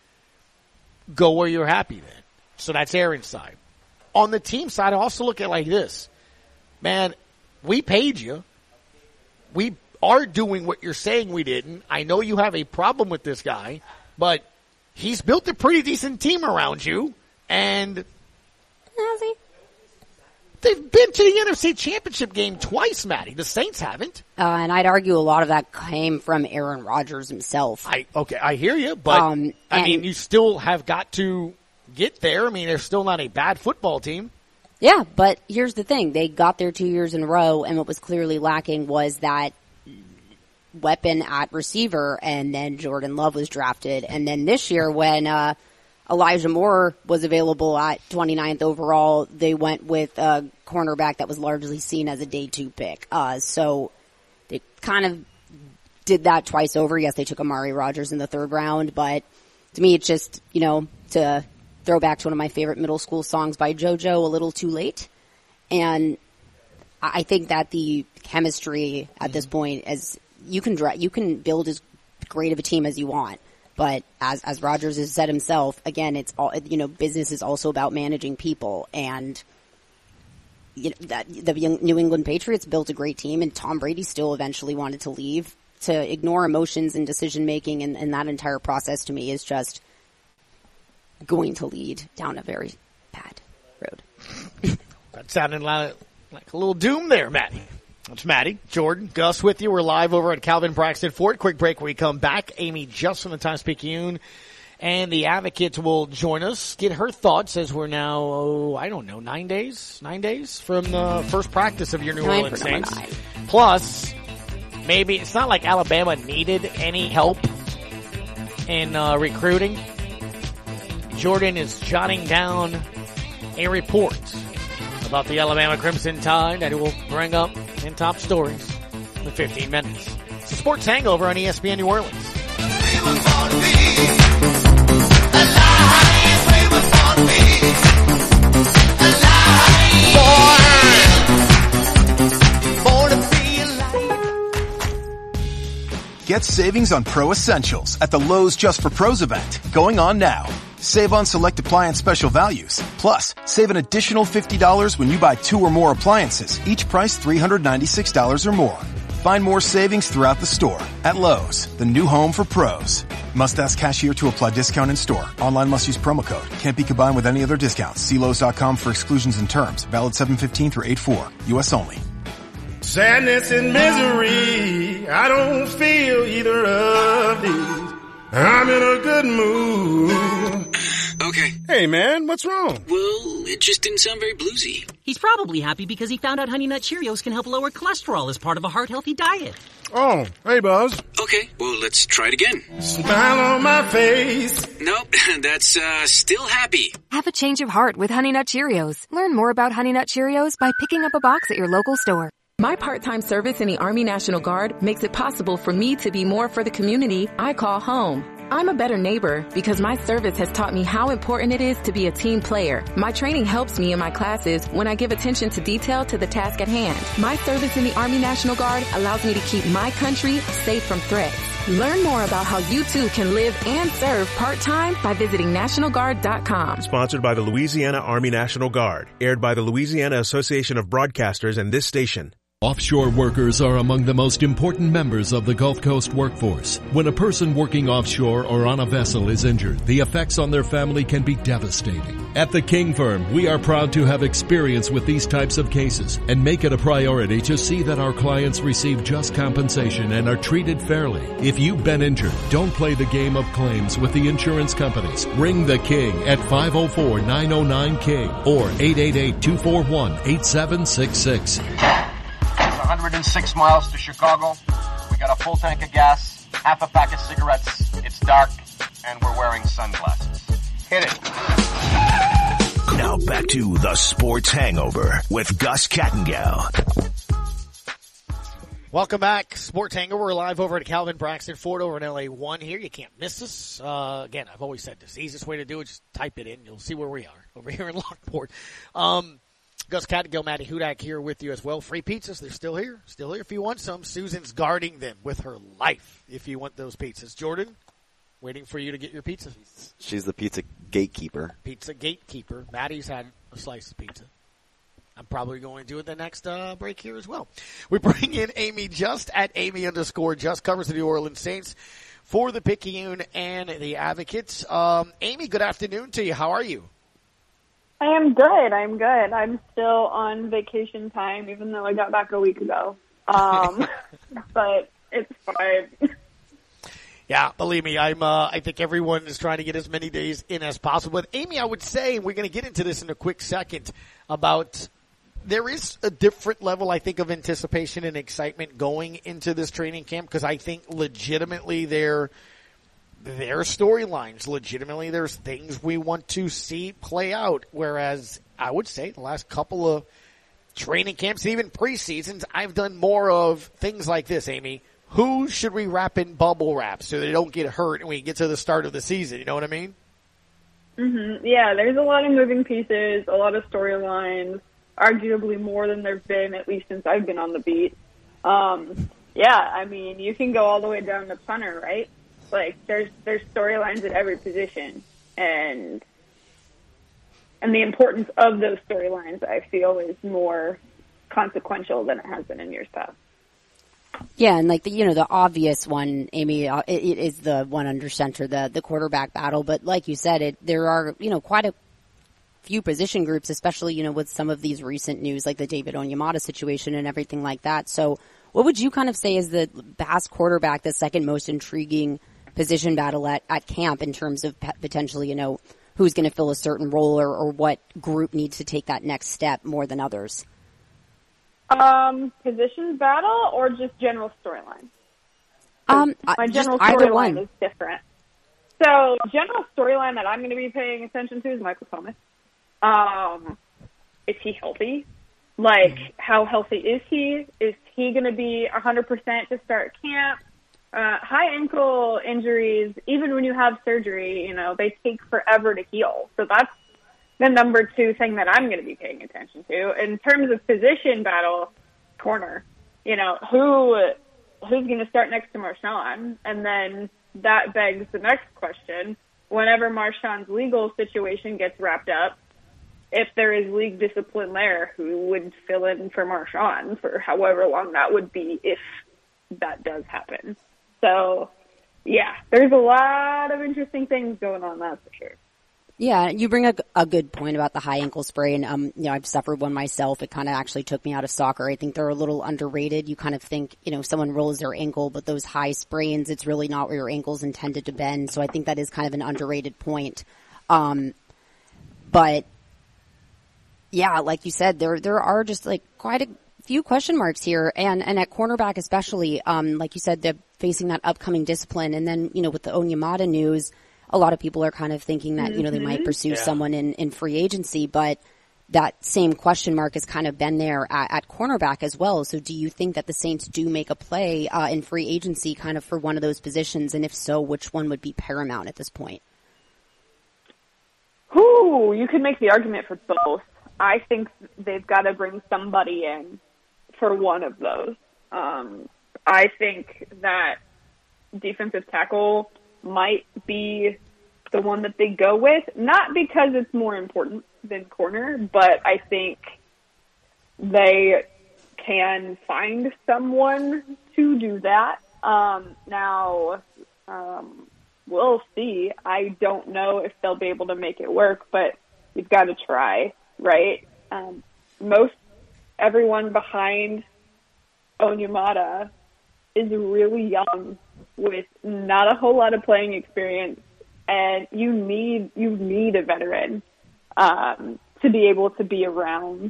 go where you're happy then. So that's Aaron's side. On the team side, I also look at it like this. Man, we paid you. are doing what you're saying we didn't. I know you have a problem with this guy, but he's built a pretty decent team around you, and has he? They've been to the NFC Championship game twice, Maddie. The Saints haven't. And I'd argue a lot of that came from Aaron Rodgers himself. I hear you, but I mean, you still have got to get there. I mean, they're still not a bad football team. Yeah, but here's the thing. They got there 2 years in a row, and what was clearly lacking was that weapon at receiver, and then Jordan Love was drafted. And then this year when Elijah Moore was available at 29th overall, they went with a cornerback that was largely seen as a day 2 pick. So they kind of did that twice over. Yes, they took Amari Rodgers in the 3rd round, but to me it's just, to throw back to one of my favorite middle school songs by JoJo, A Little Too Late. And I think that the chemistry at this point is you can build as great of a team as you want. But as Rodgers has said himself, again, it's all, business is also about managing people. And the New England Patriots built a great team, and Tom Brady still eventually wanted to leave. To ignore emotions and decision making and that entire process to me is just going to lead down a very bad road. That sounded like a little doom there, Maddie. That's Maddie, Jordan, Gus with you. We're live over at Calvin Braxton Ford. Quick break when we come back. Amy just from the Times-Picayune and the Advocate will join us. Get her thoughts as we're now, 9 days from the first practice of your New Orleans Saints. Plus, maybe it's not like Alabama needed any help in recruiting. Jordan is jotting down a report about the Alabama Crimson Tide that he will bring up in top stories in 15 minutes. It's the Sports Hangover on ESPN New Orleans. Get savings on Pro Essentials at the Lowe's Just for Pros event going on now. Save on select appliance special values. Plus, save an additional $50 when you buy 2 or more appliances, each priced $396 or more. Find more savings throughout the store at Lowe's, the new home for pros. Must ask cashier to apply discount in store. Online must use promo code. Can't be combined with any other discounts. See Lowe's.com for exclusions and terms. Valid 7/15 through 8/4. U.S. only. Sadness and misery, I don't feel either of these. I'm in a good mood. Okay. Hey man, what's wrong? Well, it just didn't sound very bluesy. He's probably happy because he found out Honey Nut Cheerios can help lower cholesterol as part of a heart-healthy diet. Oh, hey Buzz. Okay, well let's try it again. Smile on my face. Nope, that's still happy. Have a change of heart with Honey Nut Cheerios. Learn more about Honey Nut Cheerios by picking up a box at your local store. My part-time service in the Army National Guard makes it possible for me to be more for the community I call home. I'm a better neighbor because my service has taught me how important it is to be a team player. My training helps me in my classes when I give attention to detail to the task at hand. My service in the Army National Guard allows me to keep my country safe from threats. Learn more about how you too can live and serve part-time by visiting NationalGuard.com. Sponsored by the Louisiana Army National Guard. Aired by the Louisiana Association of Broadcasters and this station. Offshore workers are among the most important members of the Gulf Coast workforce. When a person working offshore or on a vessel is injured, the effects on their family can be devastating. At the King Firm, we are proud to have experience with these types of cases and make it a priority to see that our clients receive just compensation and are treated fairly. If you've been injured, don't play the game of claims with the insurance companies. Ring the King at 504-909-KING or 888-241-8766. 106 miles to Chicago. We got a full tank of gas, half a pack of cigarettes. It's dark, and we're wearing sunglasses. Hit it. Now back to the Sports Hangover with Gus Kattengell. Welcome back. Sports Hangover. We're live over at Calvin Braxton Ford over in LA1 here. You can't miss us. Again, I've always said this. The easiest way to do it, just type it in. You'll see where we are over here in Lockport. Gus Kattengell, Maddie Hudak here with you as well. Free pizzas, they're still here. Still here if you want some. Susan's guarding them with her life if you want those pizzas. Jordan, waiting for you to get your pizza. She's the pizza gatekeeper. Pizza gatekeeper. Maddie's had a slice of pizza. I'm probably going to do it the next break here as well. We bring in Amy Just at Amy_Just, covers the New Orleans Saints for the Picayune and the Advocates. Amy, good afternoon to you. How are you? I am good. I'm still on vacation time, even though I got back a week ago. But it's fine. Yeah, believe me, I think everyone is trying to get as many days in as possible. But Amy, I would say, we're going to get into this in a quick second, about there is a different level, I think, of anticipation and excitement going into this training camp, because I think legitimately there are storylines. Legitimately, there's things we want to see play out. Whereas I would say the last couple of training camps, even preseasons, I've done more of things like this, Amy. Who should we wrap in bubble wrap so they don't get hurt when we get to the start of the season? You know what I mean? Mm-hmm. Yeah, there's a lot of moving pieces, a lot of storylines, arguably more than there've been, at least since I've been on the beat. Yeah, I mean, you can go all the way down to punter, right? Like, there's storylines at every position, and the importance of those storylines, I feel, is more consequential than it has been in years past. Yeah, and like the obvious one, Amy, it is the one under center, the quarterback battle. But like you said, there are quite a few position groups, especially with some of these recent news, like the David Onyemata situation and everything like that. So, what would you kind of say is the Bass quarterback, the second most intriguing position battle at camp in terms of potentially who's going to fill a certain role or what group needs to take that next step more than others? Position battle or just general storyline? My general storyline is different. So, general storyline that I'm going to be paying attention to is Michael Thomas. Is he healthy? Like, how healthy is he? Is he going to be 100% to start camp? High ankle injuries, even when you have surgery, they take forever to heal. So that's the number two thing that I'm going to be paying attention to. In terms of position battle, corner, who's going to start next to Marshawn? And then that begs the next question. Whenever Marshawn's legal situation gets wrapped up, if there is league discipline there, who would fill in for Marshawn for however long that would be if that does happen? So, yeah, there's a lot of interesting things going on, that's for sure. Yeah, you bring a good point about the high ankle sprain. I've suffered one myself. It kind of actually took me out of soccer. I think they're a little underrated. You kind of think, someone rolls their ankle, but those high sprains, it's really not where your ankle's intended to bend. So I think that is kind of an underrated point. But yeah, like you said, there are just like quite a few question marks here, and at cornerback especially. Like you said, they're facing that upcoming discipline, and then with the Onyemata news, a lot of people are kind of thinking that, they might pursue someone in free agency, but that same question mark has kind of been there at cornerback as well. So do you think that the Saints do make a play in free agency kind of for one of those positions? And if so, which one would be paramount at this point? You could make the argument for both. I think they've got to bring somebody in for one of those. I think that defensive tackle might be the one that they go with, not because it's more important than corner, but I think they can find someone to do that. Now, we'll see. I don't know if they'll be able to make it work, but you've got to try, right? Most everyone behind Onyemata is really young with not a whole lot of playing experience, and you need a veteran to be able to be around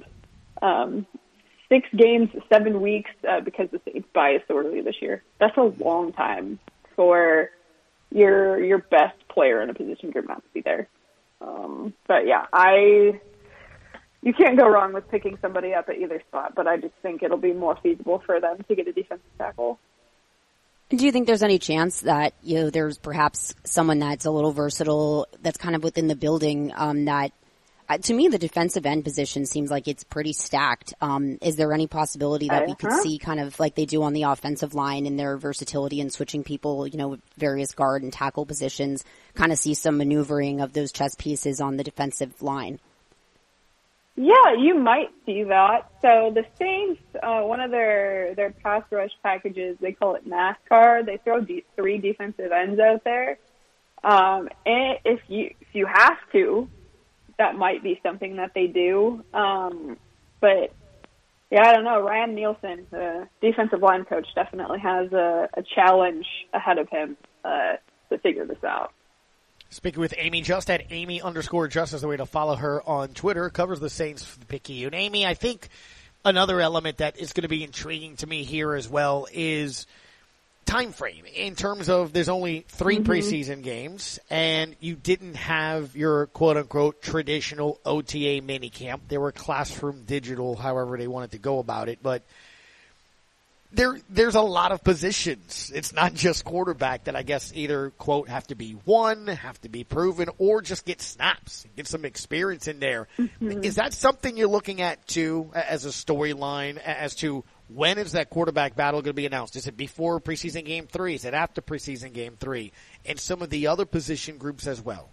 6 games, 7 weeks, because the Saints bye so early this year. That's a long time for your best player in a position group not to be there. But yeah, you can't go wrong with picking somebody up at either spot, but I just think it'll be more feasible for them to get a defensive tackle. Do you think there's any chance that, there's perhaps someone that's a little versatile that's kind of within the building, that, to me, the defensive end position seems like it's pretty stacked. Is there any possibility that we could see kind of like they do on the offensive line in their versatility and switching people, with various guard and tackle positions, kind of see some maneuvering of those chess pieces on the defensive line? Yeah, you might see that. So the Saints, one of their pass rush packages, they call it NASCAR. They throw 3 defensive ends out there. And if you have to, that might be something that they do. But yeah, I don't know. Ryan Nielsen, the defensive line coach, definitely has a challenge ahead of him to figure this out. Speaking with Amy Just at Amy_Just is the way to follow her on Twitter. Covers the Saints for the Picayune. Amy, I think another element that is going to be intriguing to me here as well is time frame. In terms of there's only 3 preseason games, and you didn't have your quote-unquote traditional OTA minicamp. There were classroom digital, however they wanted to go about it, but there's a lot of positions. It's not just quarterback that I guess either, quote, have to be won, have to be proven, or just get snaps, get some experience in there. Is that something you're looking at, too, as a storyline, as to when is that quarterback battle going to be announced? Is it before preseason game 3? Is it after preseason game 3? And some of the other position groups as well.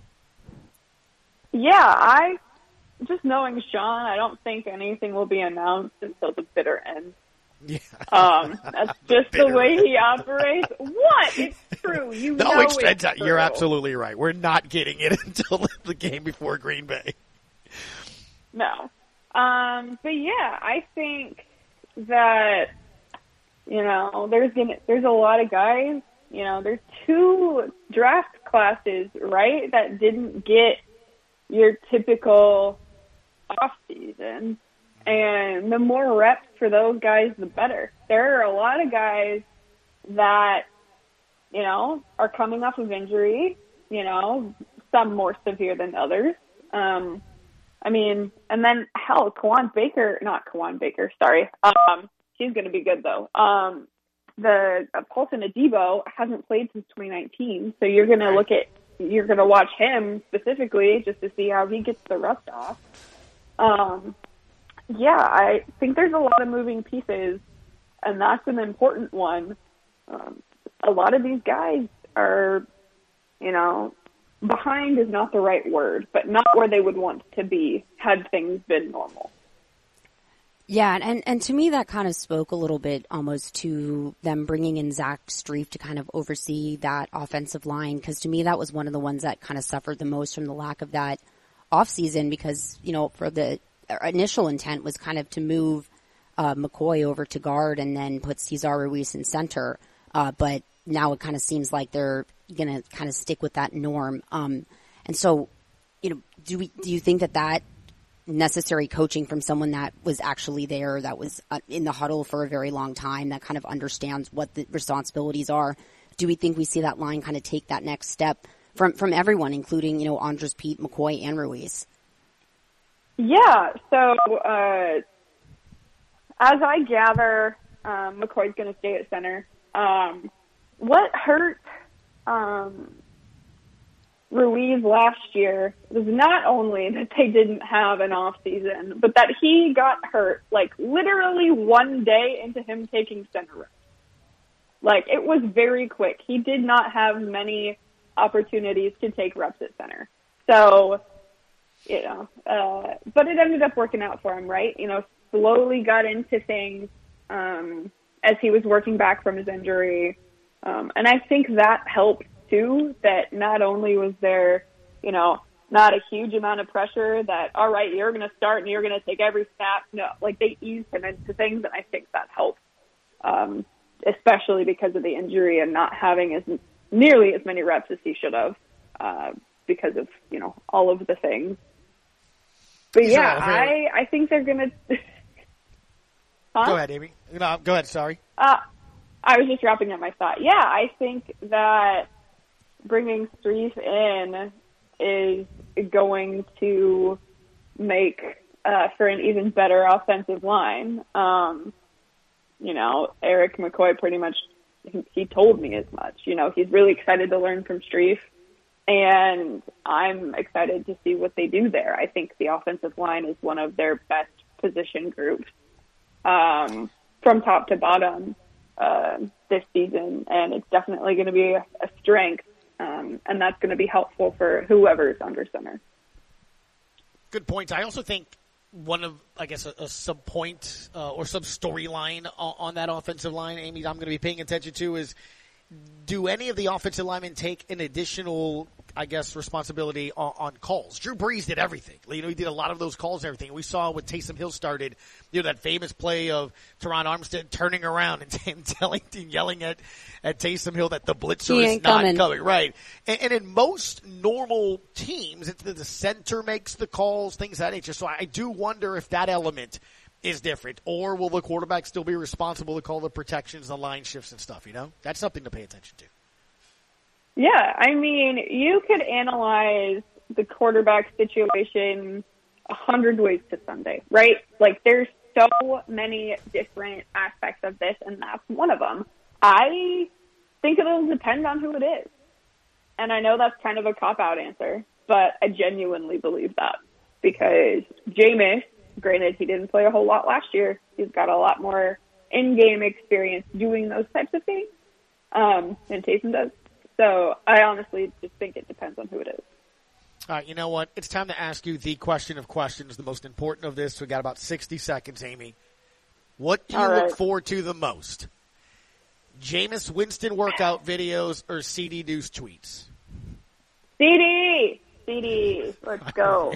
Yeah, just knowing Sean, I don't think anything will be announced until the bitter end. Yeah. That's just the way he operates. What? It's true. It's true. You're absolutely right. We're not getting it until the game before Green Bay. No. But yeah, I think that, there's a lot of guys, there's 2 draft classes, right, that didn't get your typical off season. And the more reps for those guys, the better. There are a lot of guys that, are coming off of injury, some more severe than others. And then hell, he's going to be good though. The Paulson Adebo hasn't played since 2019. So you're going to watch him specifically just to see how he gets the rust off. Yeah, I think there's a lot of moving pieces, and that's an important one. A lot of these guys are, behind is not the right word, but not where they would want to be had things been normal. Yeah, and to me that kind of spoke a little bit almost to them bringing in Zach Strief to kind of oversee that offensive line, because to me that was one of the ones that kind of suffered the most from the lack of that offseason because, for the initial intent was kind of to move McCoy over to guard and then put Cesar Ruiz in center. But now it kind of seems like they're going to kind of stick with that norm. And so, do you think that necessary coaching from someone that was actually there, that was in the huddle for a very long time, that kind of understands what the responsibilities are, do we think we see that line kind of take that next step from everyone, including, Andres, Pete, McCoy, and Ruiz? Yeah, so as I gather, McCoy's going to stay at center. What hurt Ruiz last year was not only that they didn't have an off season, but that he got hurt literally one day into him taking center reps. It was very quick. He did not have many opportunities to take reps at center. So, but it ended up working out for him, right? Slowly got into things as he was working back from his injury. And I think that helped too, that not only was there, not a huge amount of pressure that, all right, you're going to start and you're going to take every snap. No, they eased him into things, and I think that helped, especially because of the injury and not having nearly as many reps as he should have because of, all of the things. But yeah, I think they're going to... Huh? Go ahead, Amy. No, go ahead, sorry. I was just wrapping up my thought. Yeah, I think that bringing Strief in is going to make for an even better offensive line. Eric McCoy pretty much, he told me as much. He's really excited to learn from Strief, and I'm excited to see what they do there. I think the offensive line is one of their best position groups from top to bottom this season, and it's definitely going to be a strength, and that's going to be helpful for whoever's under center. Good point. I also think one of, I guess, a sub-point or sub-storyline on that offensive line, Amy, I'm going to be paying attention to is, do any of the offensive linemen take an additional, I guess, responsibility on calls? Drew Brees did everything. He did a lot of those calls and everything. We saw when Taysom Hill started, that famous play of Teron Armstead turning around and yelling at Taysom Hill that the blitzer is not coming. Right. And in most normal teams, it's the center makes the calls, things of that nature. So I do wonder if that element is different, or will the quarterback still be responsible to call the protections, the line shifts and stuff, That's something to pay attention to. Yeah, I mean, you could analyze the quarterback situation 100 ways to Sunday, right? Like, there's so many different aspects of this, and that's one of them. I think it'll depend on who it is. And I know that's kind of a cop-out answer, but I genuinely believe that. Because Jameis, granted, he didn't play a whole lot last year. He's got a lot more in-game experience doing those types of things than Taysom does. So I honestly just think it depends on who it is. All right, you know what? It's time to ask you the question of questions, the most important of this. We got about 60 seconds, Amy. What do you look forward to the most? Jameis Winston workout videos or CD Deuce tweets? CD. Let's go.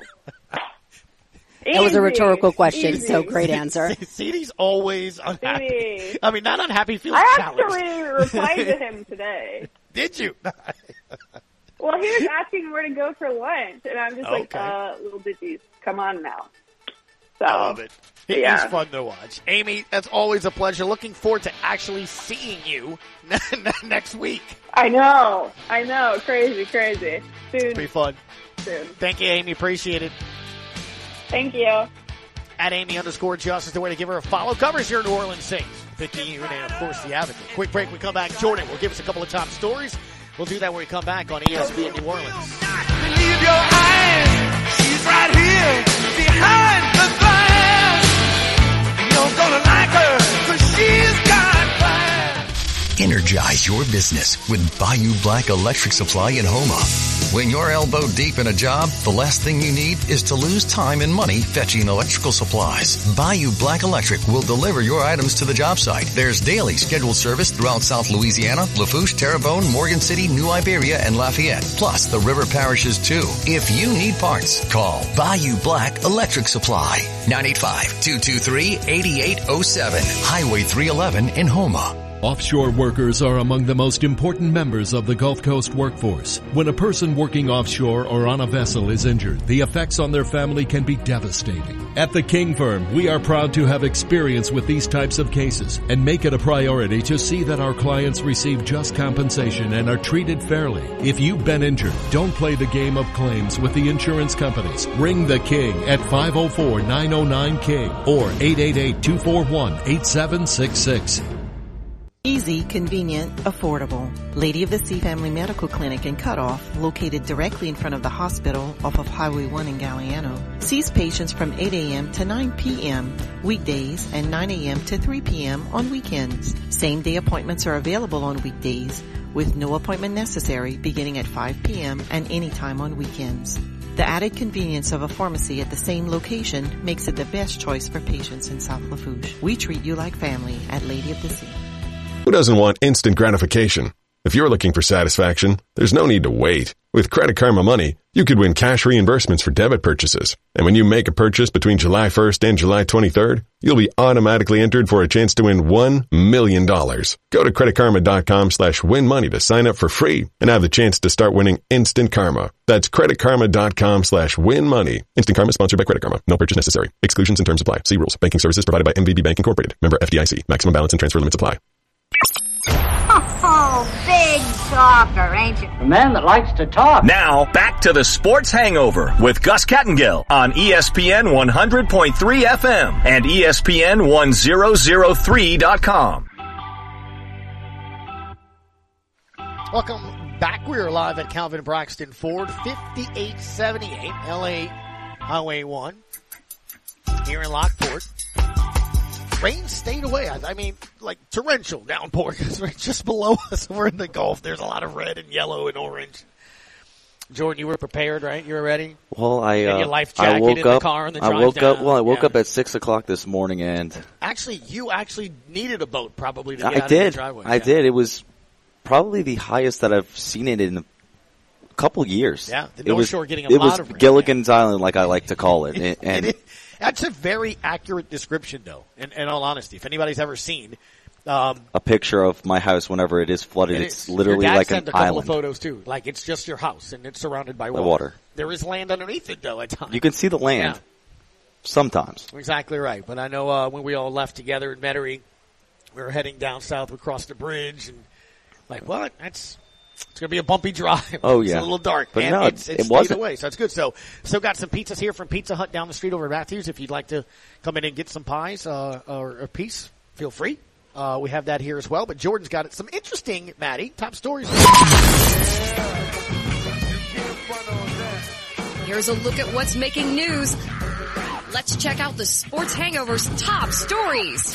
That was a rhetorical question, so great answer. CD's always unhappy. CD. I mean, not unhappy, feels I challenged. actually replied to him today. Did you? Well, he was asking where to go for lunch, and I'm just like, little bitches, come on now. So, I love it. He's fun to watch. Amy, that's always a pleasure. Looking forward to actually seeing you next week. I know. Crazy. Soon. It'll be fun. Soon. Thank you, Amy. Appreciate it. Thank you. At Amy_Just is the way to give her a follow. Covers your New Orleans Saints. Vicky Une, of course, the Advocate. Quick break. We come back. Jordan will give us a couple of top stories. We'll do that when we come back on ESPN New Orleans. Believe your eyes. She's right here behind the glass. And you're gonna like her 'cause she's got class. Energize your business with Bayou Black Electric Supply in Houma. When you're elbow deep in a job, the last thing you need is to lose time and money fetching electrical supplies. Bayou Black Electric will deliver your items to the job site. There's daily scheduled service throughout South Louisiana, Lafourche, Terrebonne, Morgan City, New Iberia, and Lafayette, plus the river parishes too. If you need parts, call Bayou Black Electric Supply. 985-223-8807, Highway 311 in Houma. Offshore workers are among the most important members of the Gulf Coast workforce. When a person working offshore or on a vessel is injured, the effects on their family can be devastating. At the King Firm, we are proud to have experience with these types of cases and make it a priority to see that our clients receive just compensation and are treated fairly. If you've been injured, don't play the game of claims with the insurance companies. Ring the King at 504-909-KING or 888-241-8766. Easy, convenient, affordable. Lady of the Sea Family Medical Clinic in Cutoff, located directly in front of the hospital off of Highway 1 in Galliano, sees patients from 8 a.m. to 9 p.m. weekdays and 9 a.m. to 3 p.m. on weekends. Same-day appointments are available on weekdays with no appointment necessary beginning at 5 p.m. and anytime on weekends. The added convenience of a pharmacy at the same location makes it the best choice for patients in South Lafourche. We treat you like family at Lady of the Sea. Who doesn't want instant gratification? If you're looking for satisfaction, there's no need to wait. With Credit Karma Money, you could win cash reimbursements for debit purchases. And when you make a purchase between July 1st and July 23rd, you'll be automatically entered for a chance to win $1 million. Go to creditkarma.com/winmoney to sign up for free and have the chance to start winning instant karma. That's creditkarma.com/winmoney. Instant Karma is sponsored by Credit Karma. No purchase necessary. Exclusions and terms apply. See rules. Banking services provided by MVB Bank Incorporated. Member FDIC. Maximum balance and transfer limits apply. Oh, big talker, ain't you? A man that likes to talk. Now, back to the Sports Hangover with Gus Kattengill on ESPN 100.3 FM and ESPN 1003.com. Welcome back. We are live at Calvin Braxton Ford, 5878 LA Highway 1 here in Lockport. Rain stayed away. I mean, like torrential downpour because we're just below us. We're in the Gulf. There's a lot of red and yellow and orange. Jordan, you were prepared, right? You were ready? Well, Had your life I jacket woke in the up. car on the I drive woke down. up. Well, I woke Yeah. up at 6:00 this morning, and Actually, you actually needed a boat probably to get I out of the did. driveway. I did. It was probably the highest that I've seen it in a couple years. Yeah, the It North was- Shore getting a it lot was of rain. Gilligan's Island, like I like to call it, and That's a very accurate description, though, in all honesty. If anybody's ever seen a picture of my house whenever it is flooded, it's literally your dad like sent an a couple island. of photos, too. Like, it's just your house, and it's surrounded by By water. water. There is land underneath it, though, at times. You can see the land Yeah. sometimes. Exactly right. But I know when we all left together in Metairie, we were heading down south. We crossed the bridge, and like, what? It's going to be a bumpy drive. Oh, It's yeah. a little dark. But and no, it's it stayed wasn't. away, so it's good. So, still got some pizzas here from Pizza Hut down the street over at Matthews. If you'd like to come in and get some pies or a piece, feel free. We have that here as well. But Jordan's got some interesting, Maddie, top stories. Here's a look at what's making news. Let's check out the Sports Hangover's top stories.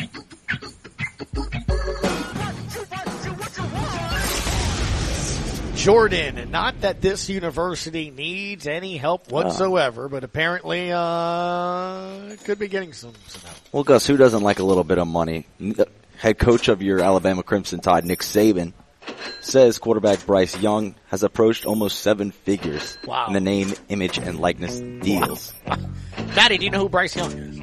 Jordan, not that this university needs any help whatsoever, but apparently could be getting some help. Well, Gus, who doesn't like a little bit of money? Head coach of your Alabama Crimson Tide, Nick Saban, says quarterback Bryce Young has approached almost 7 figures Wow. in the name, image, and likeness deals. Maddie, do you know who Bryce Young is?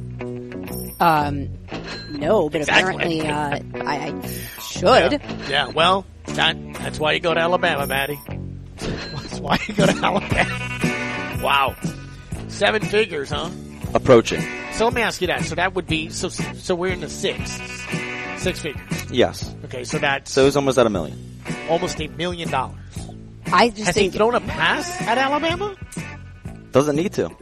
No, but Exactly. apparently, I should. Yeah, well, that's why you go to Alabama, Maddie. That's why you go to Alabama. Wow. 7 figures, huh? Approaching. So let me ask you that. So that would be, so we're in the 6 figures. Yes. Okay, so that's So he's almost at $1 million. almost $1 million. I just Has think he thrown a pass at Alabama? Doesn't need to.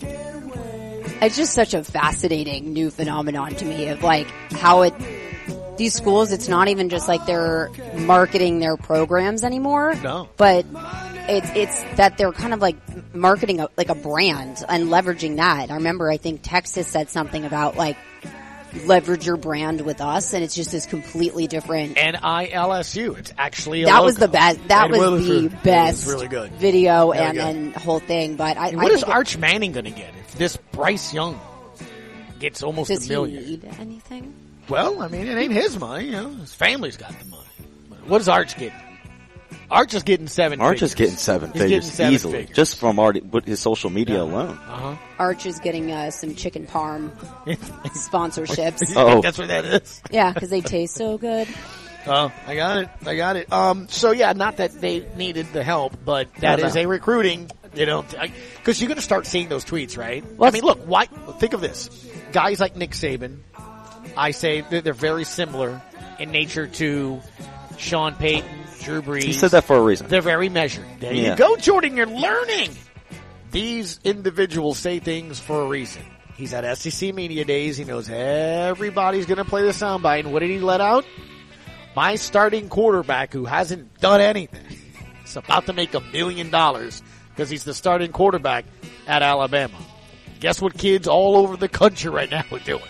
it's just such a fascinating new phenomenon to me of like how these schools, it's not even just like they're marketing their programs anymore. No. But it's that they're kind of like marketing like a brand and leveraging that. I remember I think Texas said something about like leverage your brand with us, and it's just this completely different. NILSU. It's actually a That was logo. the best. That It was the It best was really good. video Very and good. then whole thing. But I What is think Arch Manning going to get if this Bryce Young gets almost does $1 he million? need anything? Well, I mean, it ain't his money. You know, his family's got the money. What does Arch get? Arch is getting 7 Arch figures. is getting 7 He's figures getting 7 easily, figures. just from with his social media alone. Uh-huh. Arch is getting some chicken parm sponsorships. Oh. That's what that is. Yeah, because they taste so good. Oh, I got it. So yeah, not that they needed the help, but that No, is no. a recruiting, because you're going to start seeing those tweets, right? Well, I mean, look, why, think of this. Guys like Nick Saban, I say they're very similar in nature to Sean Payton, Drew Brees. He said that for a reason. They're very measured. There Yeah. you go, Jordan, you're learning. These individuals say things for a reason. He's at SEC Media Days. He knows everybody's going to play the soundbite. And what did he let out? My starting quarterback who hasn't done anything is about to make $1 million because he's the starting quarterback at Alabama. Guess what kids all over the country right now are doing?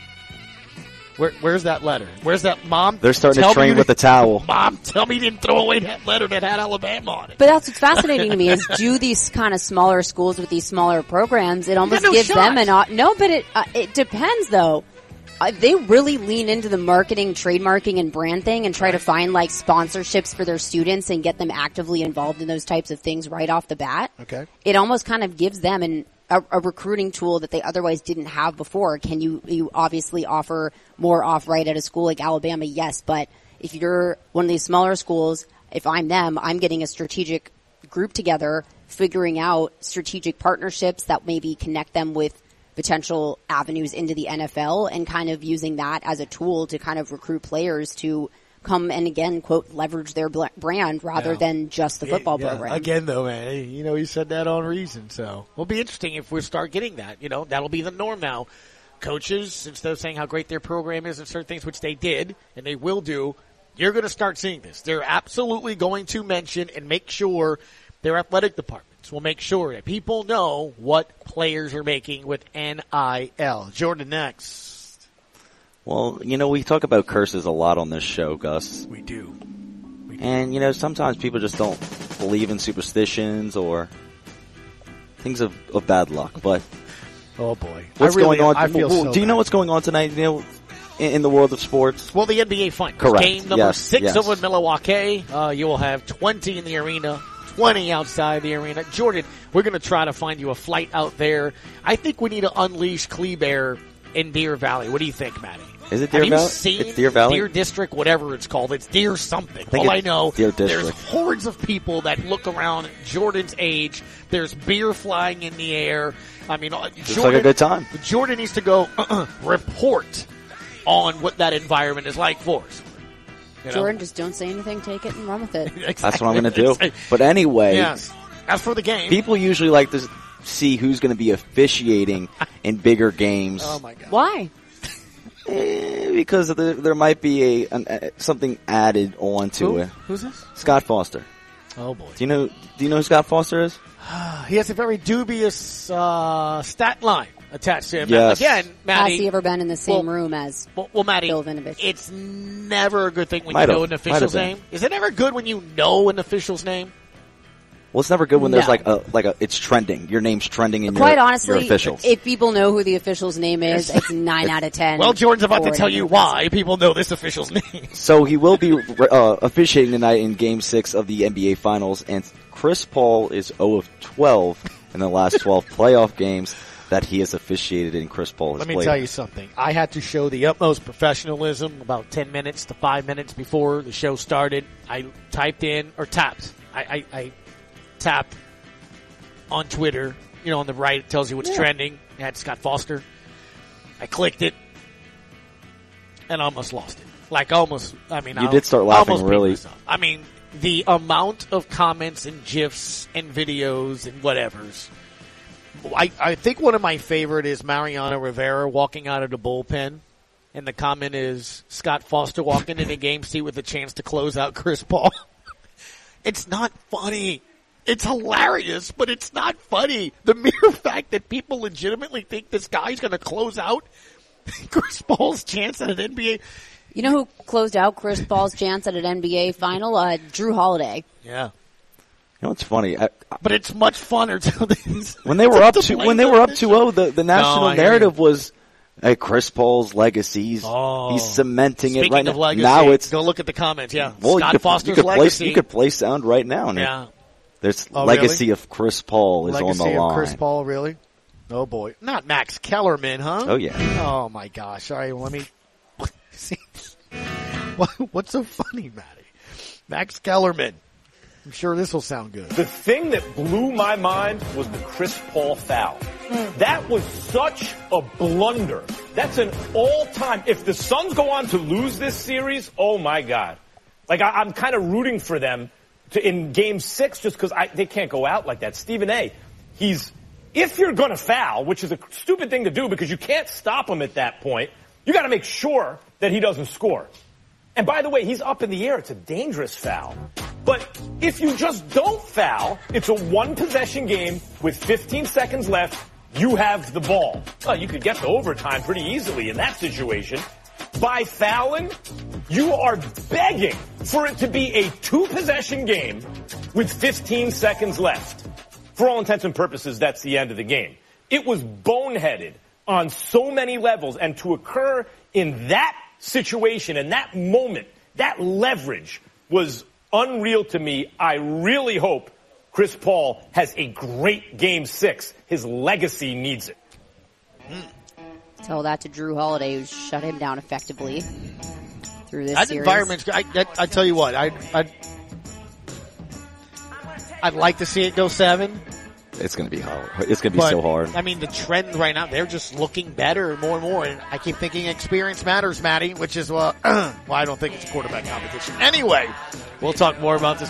Where's that letter? Where's that, Mom? They're starting tell to me train you with the towel. Mom, tell me you didn't throw away that letter that had Alabama on it. But that's what's fascinating to me is do these kind of smaller schools with these smaller programs, it almost no gives shot. them no, but it depends though. They really lean into the marketing, trademarking, and brand thing and try to find like sponsorships for their students and get them actively involved in those types of things right off the bat. Okay. It almost kind of gives them a recruiting tool that they otherwise didn't have before. Can you obviously offer more off-right at a school like Alabama? Yes, but if you're one of these smaller schools, if I'm them, I'm getting a strategic group together, figuring out strategic partnerships that maybe connect them with potential avenues into the NFL and kind of using that as a tool to kind of recruit players to come and again, quote, leverage their brand rather than just the football program. Again, though, man, he said that on reason. So it'll be interesting if we start getting that. That'll be the norm now. Coaches, instead of saying how great their program is and certain things, which they did and they will do, you're going to start seeing this. They're absolutely going to mention and make sure their athletic departments will make sure that people know what players are making with NIL. Jordan, next. Well, we talk about curses a lot on this show, Gus. We do. And, sometimes people just don't believe in superstitions or things of bad luck. But oh boy, what's going on? I feel so do you know what's going on tonight, Neil, in the world of sports? Well, the NBA Finals. Correct. Game number 6 yes. over in Milwaukee. You will have 20 in the arena, 20 outside the arena. Jordan, we're going to try to find you a flight out there. I think we need to unleash Kleber in Deer Valley. What do you think, Matty? Is it Deer Have Valley? you seen It's Deer Valley? Deer District, whatever it's called? It's Deer something. think All I it's know, Deer there's District. hordes of people that look around Jordan's age. There's beer flying in the air. I mean, It's like a good time. Jordan needs to go report on what that environment is like for us. You know? Jordan, just don't say anything. Take it and run with it. That's what I'm going to do. But anyway, Yes. As for the game, people usually like to see who's going to be officiating in bigger games. oh my God. Why? Because there might be something added on to it. Who's this? Scott Foster. Oh boy. Do you know who Scott Foster is? He has a very dubious stat line attached to him. Yes. Again, Matty. Has he ever been in the same room as Well, Matty, Bill Vinovich? it's never a good thing when Might you know have. an Might official's have been. name. Is it ever good when you know an official's name? Well, it's never good when there's No. it's trending. Your name's trending in Quite your honestly, officials. if people know who the official's name is, it's 9 out of 10. Well, Jordan's about to for tell it. you why people know this official's name. So he will be officiating tonight in Game 6 of the NBA Finals, and Chris Paul is 0 of 12 in the last 12 playoff games that he has officiated in. Chris Paul has Let me played. tell you something. I had to show the utmost professionalism about 10 minutes to 5 minutes before the show started. I typed in, or tapped. I tapped on Twitter. You know, on the right, it tells you what's trending. It had Scott Foster. I clicked it and almost lost it. Like almost, I mean, You did start laughing, almost beat really. myself. I mean, the amount of comments and GIFs and videos and whatevers. I think one of my favorite is Mariano Rivera walking out of the bullpen, and the comment is Scott Foster walking in a game seat with a chance to close out Chris Paul. It's not funny. It's hilarious, but it's not funny. The mere fact that people legitimately think this guy's going to close out Chris Paul's chance at an NBA. You know who closed out Chris Paul's chance at an NBA final? Drew Holiday. Yeah. You know, it's funny. But it's much funner to When they were up 2-0, the national I hear narrative was, hey, Chris Paul's legacy. He's cementing it right Speaking of now. legacy, Now it's go look at the comments. Yeah, well, Scott Foster's you legacy. could play sound right now. Yeah. There's Oh, legacy really? of Chris Paul is Legacy on the line. of Chris Paul, really? Oh boy, not Max Kellerman, huh? Oh, yeah. Oh my gosh! All right, well, let me see. What's so funny, Matty? Max Kellerman. I'm sure this will sound good. The thing that blew my mind was the Chris Paul foul. That was such a blunder. That's an all-time. If the Suns go on to lose this series, oh my God. Like, I'm kind of rooting for them in Game 6 just because they can't go out like that. Stephen A., if you're going to foul, which is a stupid thing to do because you can't stop him at that point, you got to make sure that he doesn't score. And by the way, he's up in the air. It's a dangerous foul. But if you just don't foul, it's a one-possession game with 15 seconds left. You have the ball. Well, you could get to overtime pretty easily in that situation. By fouling, you are begging for it to be a two-possession game with 15 seconds left. For all intents and purposes, that's the end of the game. It was boneheaded on so many levels, and to occur in that situation, in that moment, that leverage was unreal to me. I really hope Chris Paul has a great Game 6. His legacy needs it. Tell that to Drew Holiday, who shut him down effectively through this That series. environment's. I tell you what, I'd like to see it go 7. It's going to be hard. It's going to be so hard. I mean, the trend right now, they're just looking better more and more. And I keep thinking experience matters, Matty, which is why I don't think it's a quarterback competition. Anyway, we'll talk more about this